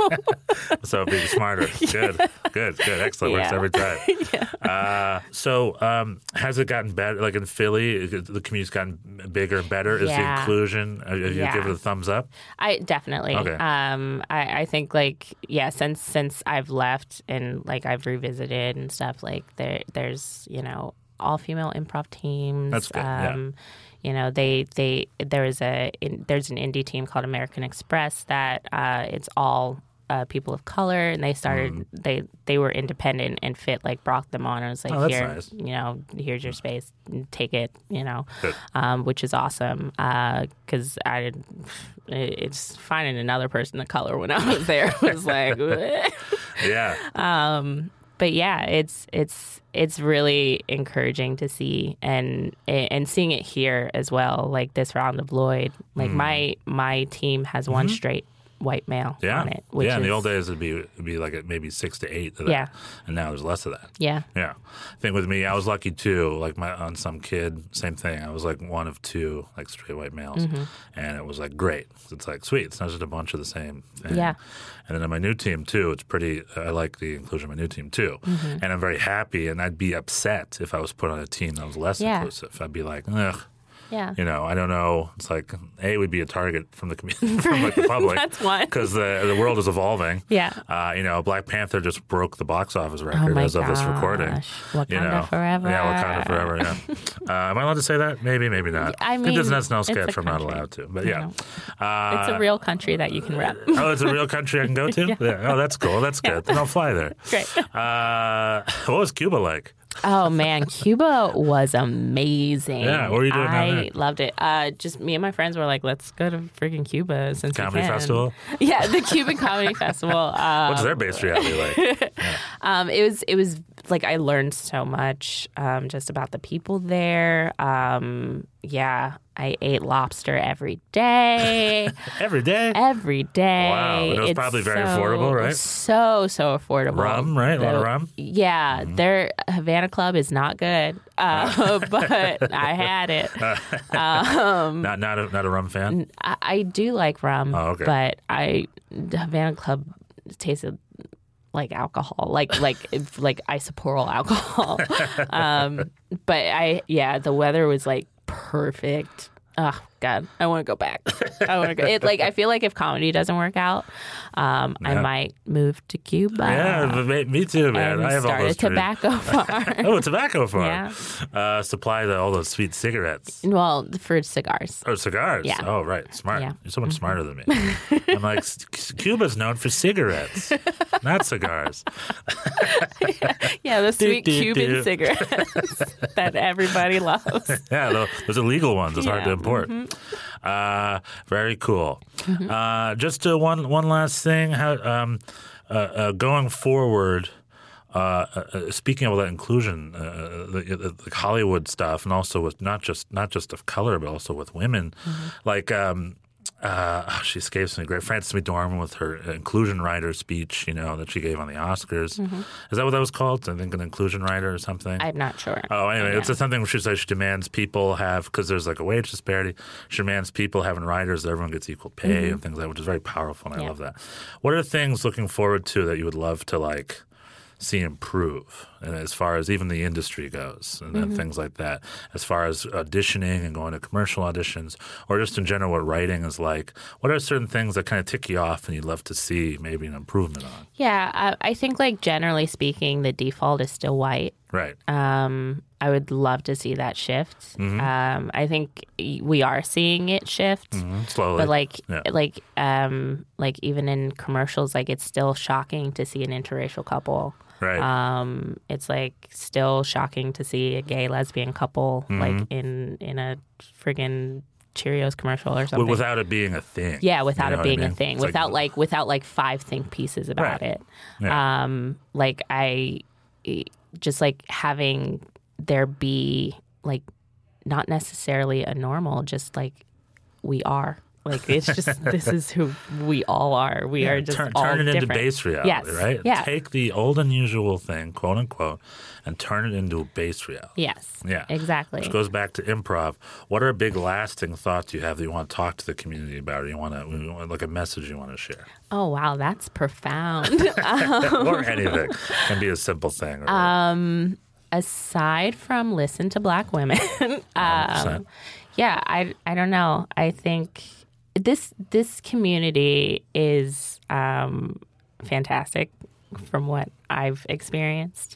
Speaker 3: So being smarter. Good, yeah. good, good. Excellent.
Speaker 4: Yeah.
Speaker 3: Works every time.
Speaker 4: Yeah.
Speaker 3: Uh, so um, has it gotten better? Like in Philly, the community's gotten bigger and better? Is
Speaker 4: yeah.
Speaker 3: the inclusion, have you
Speaker 4: yeah.
Speaker 3: give it a thumbs up?
Speaker 4: I definitely.
Speaker 3: Okay.
Speaker 4: Um, I, I think like, yeah, since since I've left and like I've revisited and stuff, like there, there's, you know, all female improv teams.
Speaker 3: That's good.
Speaker 4: Um,
Speaker 3: yeah.
Speaker 4: You know, they they there is a in, there's an indie team called American Express that uh, it's all uh, people of color, and they started mm. they they were independent, and Fit like brought them on. I was like,
Speaker 3: oh,
Speaker 4: here,
Speaker 3: nice.
Speaker 4: you know, here's your space, take it, you know, um, which is awesome because uh, I it's finding another person of color when I was there was like,
Speaker 3: yeah.
Speaker 4: Um, But yeah, it's it's it's really encouraging to see and and seeing it here as well. Like this round of Lloyd, like mm. my my team has one mm-hmm. straight white male
Speaker 3: yeah.
Speaker 4: on it. Which
Speaker 3: yeah, in
Speaker 4: is,
Speaker 3: the old days it'd be it'd be like maybe six to eight of that.
Speaker 4: Yeah,
Speaker 3: and now there's less of that.
Speaker 4: Yeah,
Speaker 3: yeah. I think with me, I was lucky too. Like my on some kid, same thing. I was like one of two like straight white males, mm-hmm. and it was like great. It's like sweet. It's not just a bunch of the same thing.
Speaker 4: Yeah.
Speaker 3: And then on my new team too, it's pretty. I like the inclusion of my new team too, mm-hmm. and I'm very happy. And I'd be upset if I was put on a team that was less
Speaker 4: yeah.
Speaker 3: inclusive. I'd be like, ugh.
Speaker 4: Yeah.
Speaker 3: You know, I don't know. It's like, A, would be a target from the community, from like the public.
Speaker 4: That's one.
Speaker 3: Because the, the world is evolving.
Speaker 4: Yeah.
Speaker 3: Uh, you know, Black Panther just broke the box office record
Speaker 4: oh
Speaker 3: as
Speaker 4: gosh.
Speaker 3: of this recording.
Speaker 4: Wakanda
Speaker 3: you know.
Speaker 4: forever.
Speaker 3: Yeah, Wakanda forever, yeah. uh, am I allowed to say that? Maybe, maybe not.
Speaker 4: I mean,
Speaker 3: there's an S N L sketch I'm not
Speaker 4: country.
Speaker 3: allowed to. But yeah.
Speaker 4: Uh, it's a real country that you can rep.
Speaker 3: Oh, it's a real country I can go to?
Speaker 4: yeah.
Speaker 3: yeah. Oh, that's cool. That's good. Yeah. Then I'll fly there.
Speaker 4: Great.
Speaker 3: Uh, what was Cuba like?
Speaker 4: Oh man, Cuba was amazing.
Speaker 3: Yeah, what were you doing
Speaker 4: I
Speaker 3: down there?
Speaker 4: loved it. Uh, just me and my friends were like, let's go to freaking Cuba since
Speaker 3: Comedy
Speaker 4: we can.
Speaker 3: Festival?
Speaker 4: Yeah, the Cuban Comedy Festival. Um,
Speaker 3: What's their base reality like? Yeah.
Speaker 4: Um, it was it was like I learned so much um, just about the people there. Um, yeah, I ate lobster every day.
Speaker 3: Every day?
Speaker 4: Every day.
Speaker 3: Wow, it was
Speaker 4: it's
Speaker 3: probably very
Speaker 4: so,
Speaker 3: affordable, right?
Speaker 4: So, so affordable.
Speaker 3: Rum, right? A lot of
Speaker 4: The-
Speaker 3: rum?
Speaker 4: Yeah,
Speaker 3: Mm-hmm.
Speaker 4: their Havana Club is not good, uh, but I had it. Um,
Speaker 3: Not not a, not a rum fan?
Speaker 4: I, I do like rum,
Speaker 3: Oh, okay.
Speaker 4: but I Havana Club tasted like alcohol, like like like isoporyl alcohol. um, but I yeah, the weather was like perfect. Oh God, I want to go back. I want to go. It, like I feel like if comedy doesn't work out, um, yeah. I might move to Cuba.
Speaker 3: Yeah, me too, man.
Speaker 4: And
Speaker 3: I have
Speaker 4: start
Speaker 3: all those
Speaker 4: a tobacco farm.
Speaker 3: Oh, a tobacco farm.
Speaker 4: Yeah.
Speaker 3: Uh, supply the, all those sweet cigarettes.
Speaker 4: Well, for cigars.
Speaker 3: Oh, cigars.
Speaker 4: Yeah.
Speaker 3: Oh, right. Smart.
Speaker 4: Yeah.
Speaker 3: You're so much smarter than me. I'm like, Cuba's known for cigarettes, not cigars.
Speaker 4: yeah, yeah, the sweet
Speaker 3: do, do,
Speaker 4: Cuban
Speaker 3: do.
Speaker 4: cigarettes that everybody loves.
Speaker 3: Yeah, those illegal ones. It's
Speaker 4: yeah.
Speaker 3: hard to import.
Speaker 4: Mm-hmm.
Speaker 3: Uh, very cool.
Speaker 4: Mm-hmm.
Speaker 3: Uh, just uh, one one last thing. How um, uh, uh, going forward, uh, uh, speaking of all that inclusion, uh, the, the Hollywood stuff, and also with not just not just of color, but also with women, mm-hmm. like. Um, Uh, oh, she escapes me. Great, Frances McDormand with her inclusion writer speech, you know, that she gave on the Oscars. Mm-hmm. Is that what that was called? I think an inclusion writer or something.
Speaker 4: I'm not sure.
Speaker 3: Oh, anyway,
Speaker 4: yeah.
Speaker 3: it's something where she says she demands people have because there's like a wage disparity. She demands people having writers that everyone gets equal pay mm-hmm. and things like that, which is very powerful, and yeah. I love that. What are things looking forward to that you would love to like? See improve, and as far as even the industry goes, and
Speaker 4: mm-hmm.
Speaker 3: things like that. As far as auditioning and going to commercial auditions, or just in general, what writing is like. What are certain things that kind of tick you off, and you'd love to see maybe an improvement on?
Speaker 4: Yeah, I, I think like generally speaking, the default is still white.
Speaker 3: Right.
Speaker 4: Um, I would love to see that shift.
Speaker 3: Mm-hmm.
Speaker 4: Um, I think we are seeing it shift
Speaker 3: mm-hmm. slowly,
Speaker 4: but like,
Speaker 3: yeah.
Speaker 4: like, um, like even in commercials, like it's still shocking to see an interracial couple.
Speaker 3: Right.
Speaker 4: Um, it's like still shocking to see a gay lesbian couple mm-hmm. like in in a friggin' Cheerios commercial or something.
Speaker 3: Without it being a thing.
Speaker 4: Yeah, without
Speaker 3: you know
Speaker 4: it being
Speaker 3: I mean?
Speaker 4: a thing.
Speaker 3: It's
Speaker 4: without
Speaker 3: like,
Speaker 4: like without like five think pieces about
Speaker 3: right.
Speaker 4: it.
Speaker 3: Yeah.
Speaker 4: Um, like I just like having there be like not necessarily a normal, just like we are. Like it's just this is who we all are. We
Speaker 3: yeah,
Speaker 4: are just
Speaker 3: turn,
Speaker 4: all
Speaker 3: turn it
Speaker 4: different.
Speaker 3: into base reality,
Speaker 4: yes.
Speaker 3: right?
Speaker 4: Yeah.
Speaker 3: Take the old unusual thing, quote unquote, and turn it into a base reality.
Speaker 4: Yes.
Speaker 3: Yeah.
Speaker 4: Exactly.
Speaker 3: Which goes back to improv. What are big lasting thoughts you have that you want to talk to the community about, or you want to like a message you want to share?
Speaker 4: Oh wow, that's profound. um,
Speaker 3: or anything. It can be a simple thing. Or
Speaker 4: um, aside from listen to Black women, um, yeah, I I don't know. I think. This this community is um, fantastic from what I've experienced.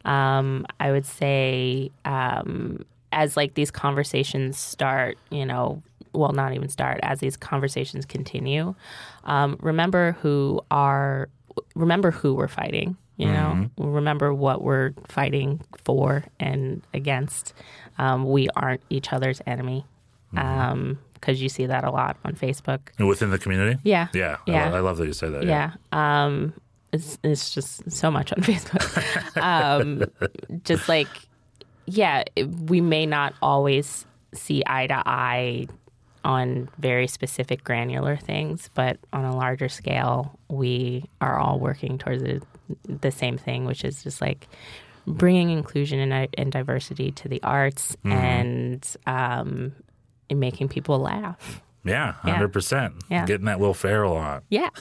Speaker 4: Um, I would say um, as like these conversations start, you know, well, not even start, as these conversations continue, um, remember who are remember who we're fighting. You know, mm-hmm. remember what we're fighting for and against. Um, we aren't each other's enemy. Mm-hmm. Um, because you see that a lot on Facebook.
Speaker 3: Within the community?
Speaker 4: Yeah.
Speaker 3: Yeah.
Speaker 4: yeah.
Speaker 3: I, lo- I love that you say that.
Speaker 4: Yeah. yeah. Um, it's, it's just so much on Facebook. um, just like, yeah, it, we may not always see eye to eye on very specific granular things, but on a larger scale, we are all working towards the, the same thing, which is just like bringing inclusion and, and diversity to the arts mm-hmm. and um, and making people laugh.
Speaker 3: Yeah, one hundred percent.
Speaker 4: Yeah.
Speaker 3: Getting that Will Ferrell on.
Speaker 4: Yes.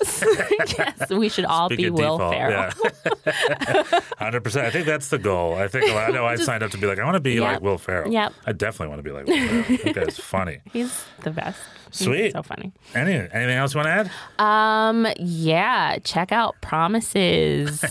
Speaker 4: yes, we should all
Speaker 3: Speak
Speaker 4: be Will
Speaker 3: default,
Speaker 4: Ferrell.
Speaker 3: Yeah. one hundred percent. I think that's the goal. I think I know I signed up to be like, I want to be
Speaker 4: yep.
Speaker 3: like Will Ferrell.
Speaker 4: Yep.
Speaker 3: I definitely want to be like Will Ferrell. That guy's funny.
Speaker 4: He's the best.
Speaker 3: Sweet.
Speaker 4: He's so funny.
Speaker 3: Any, anything else you want to add?
Speaker 4: Um, yeah, check out Promises.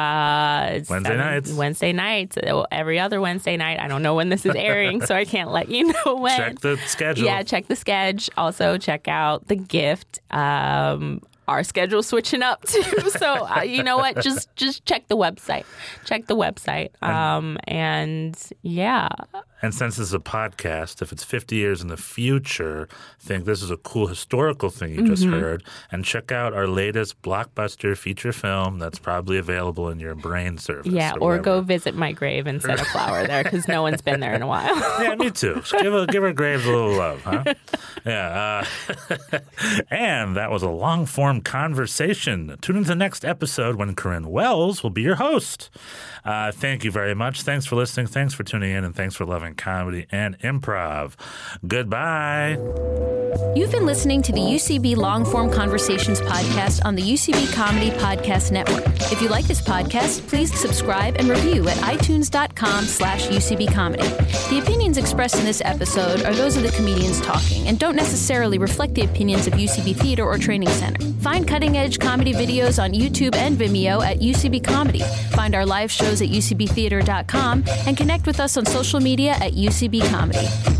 Speaker 4: Uh,
Speaker 3: Wednesday
Speaker 4: seven,
Speaker 3: nights.
Speaker 4: Wednesday nights. Every other Wednesday night. I don't know when this is airing, so I can't let you know when.
Speaker 3: Check the schedule.
Speaker 4: Yeah, check the schedule. Also, check out The Gift. Um, our schedule's switching up too. So uh, you know what? Just just check the website. Check the website. Um, and yeah.
Speaker 3: And since this is a podcast, if it's fifty years in the future, think this is a cool historical thing you just mm-hmm. heard. And check out our latest blockbuster feature film that's probably available in your brain service.
Speaker 4: Yeah,
Speaker 3: or,
Speaker 4: or go visit my grave and set a flower there because no one's been there in a while.
Speaker 3: Yeah, me too. Give, a, give our graves a little love, huh? Yeah. Uh, and that was a long-form conversation. Tune into the next episode when Corinne Wells will be your host. Uh, thank you very much. Thanks for listening. Thanks for tuning in. And thanks for loving in comedy and improv. Goodbye.
Speaker 1: You've been listening to the U C B Long-Form Conversations podcast on the U C B Comedy Podcast Network. If you like this podcast, please subscribe and review at itunes.com slash UCB Comedy. The opinions expressed in this episode are those of the comedians talking and don't necessarily reflect the opinions of U C B Theater or Training Center. Find cutting-edge comedy videos on YouTube and Vimeo at U C B Comedy. Find our live shows at U C B theater dot com and connect with us on social media at U C B Comedy.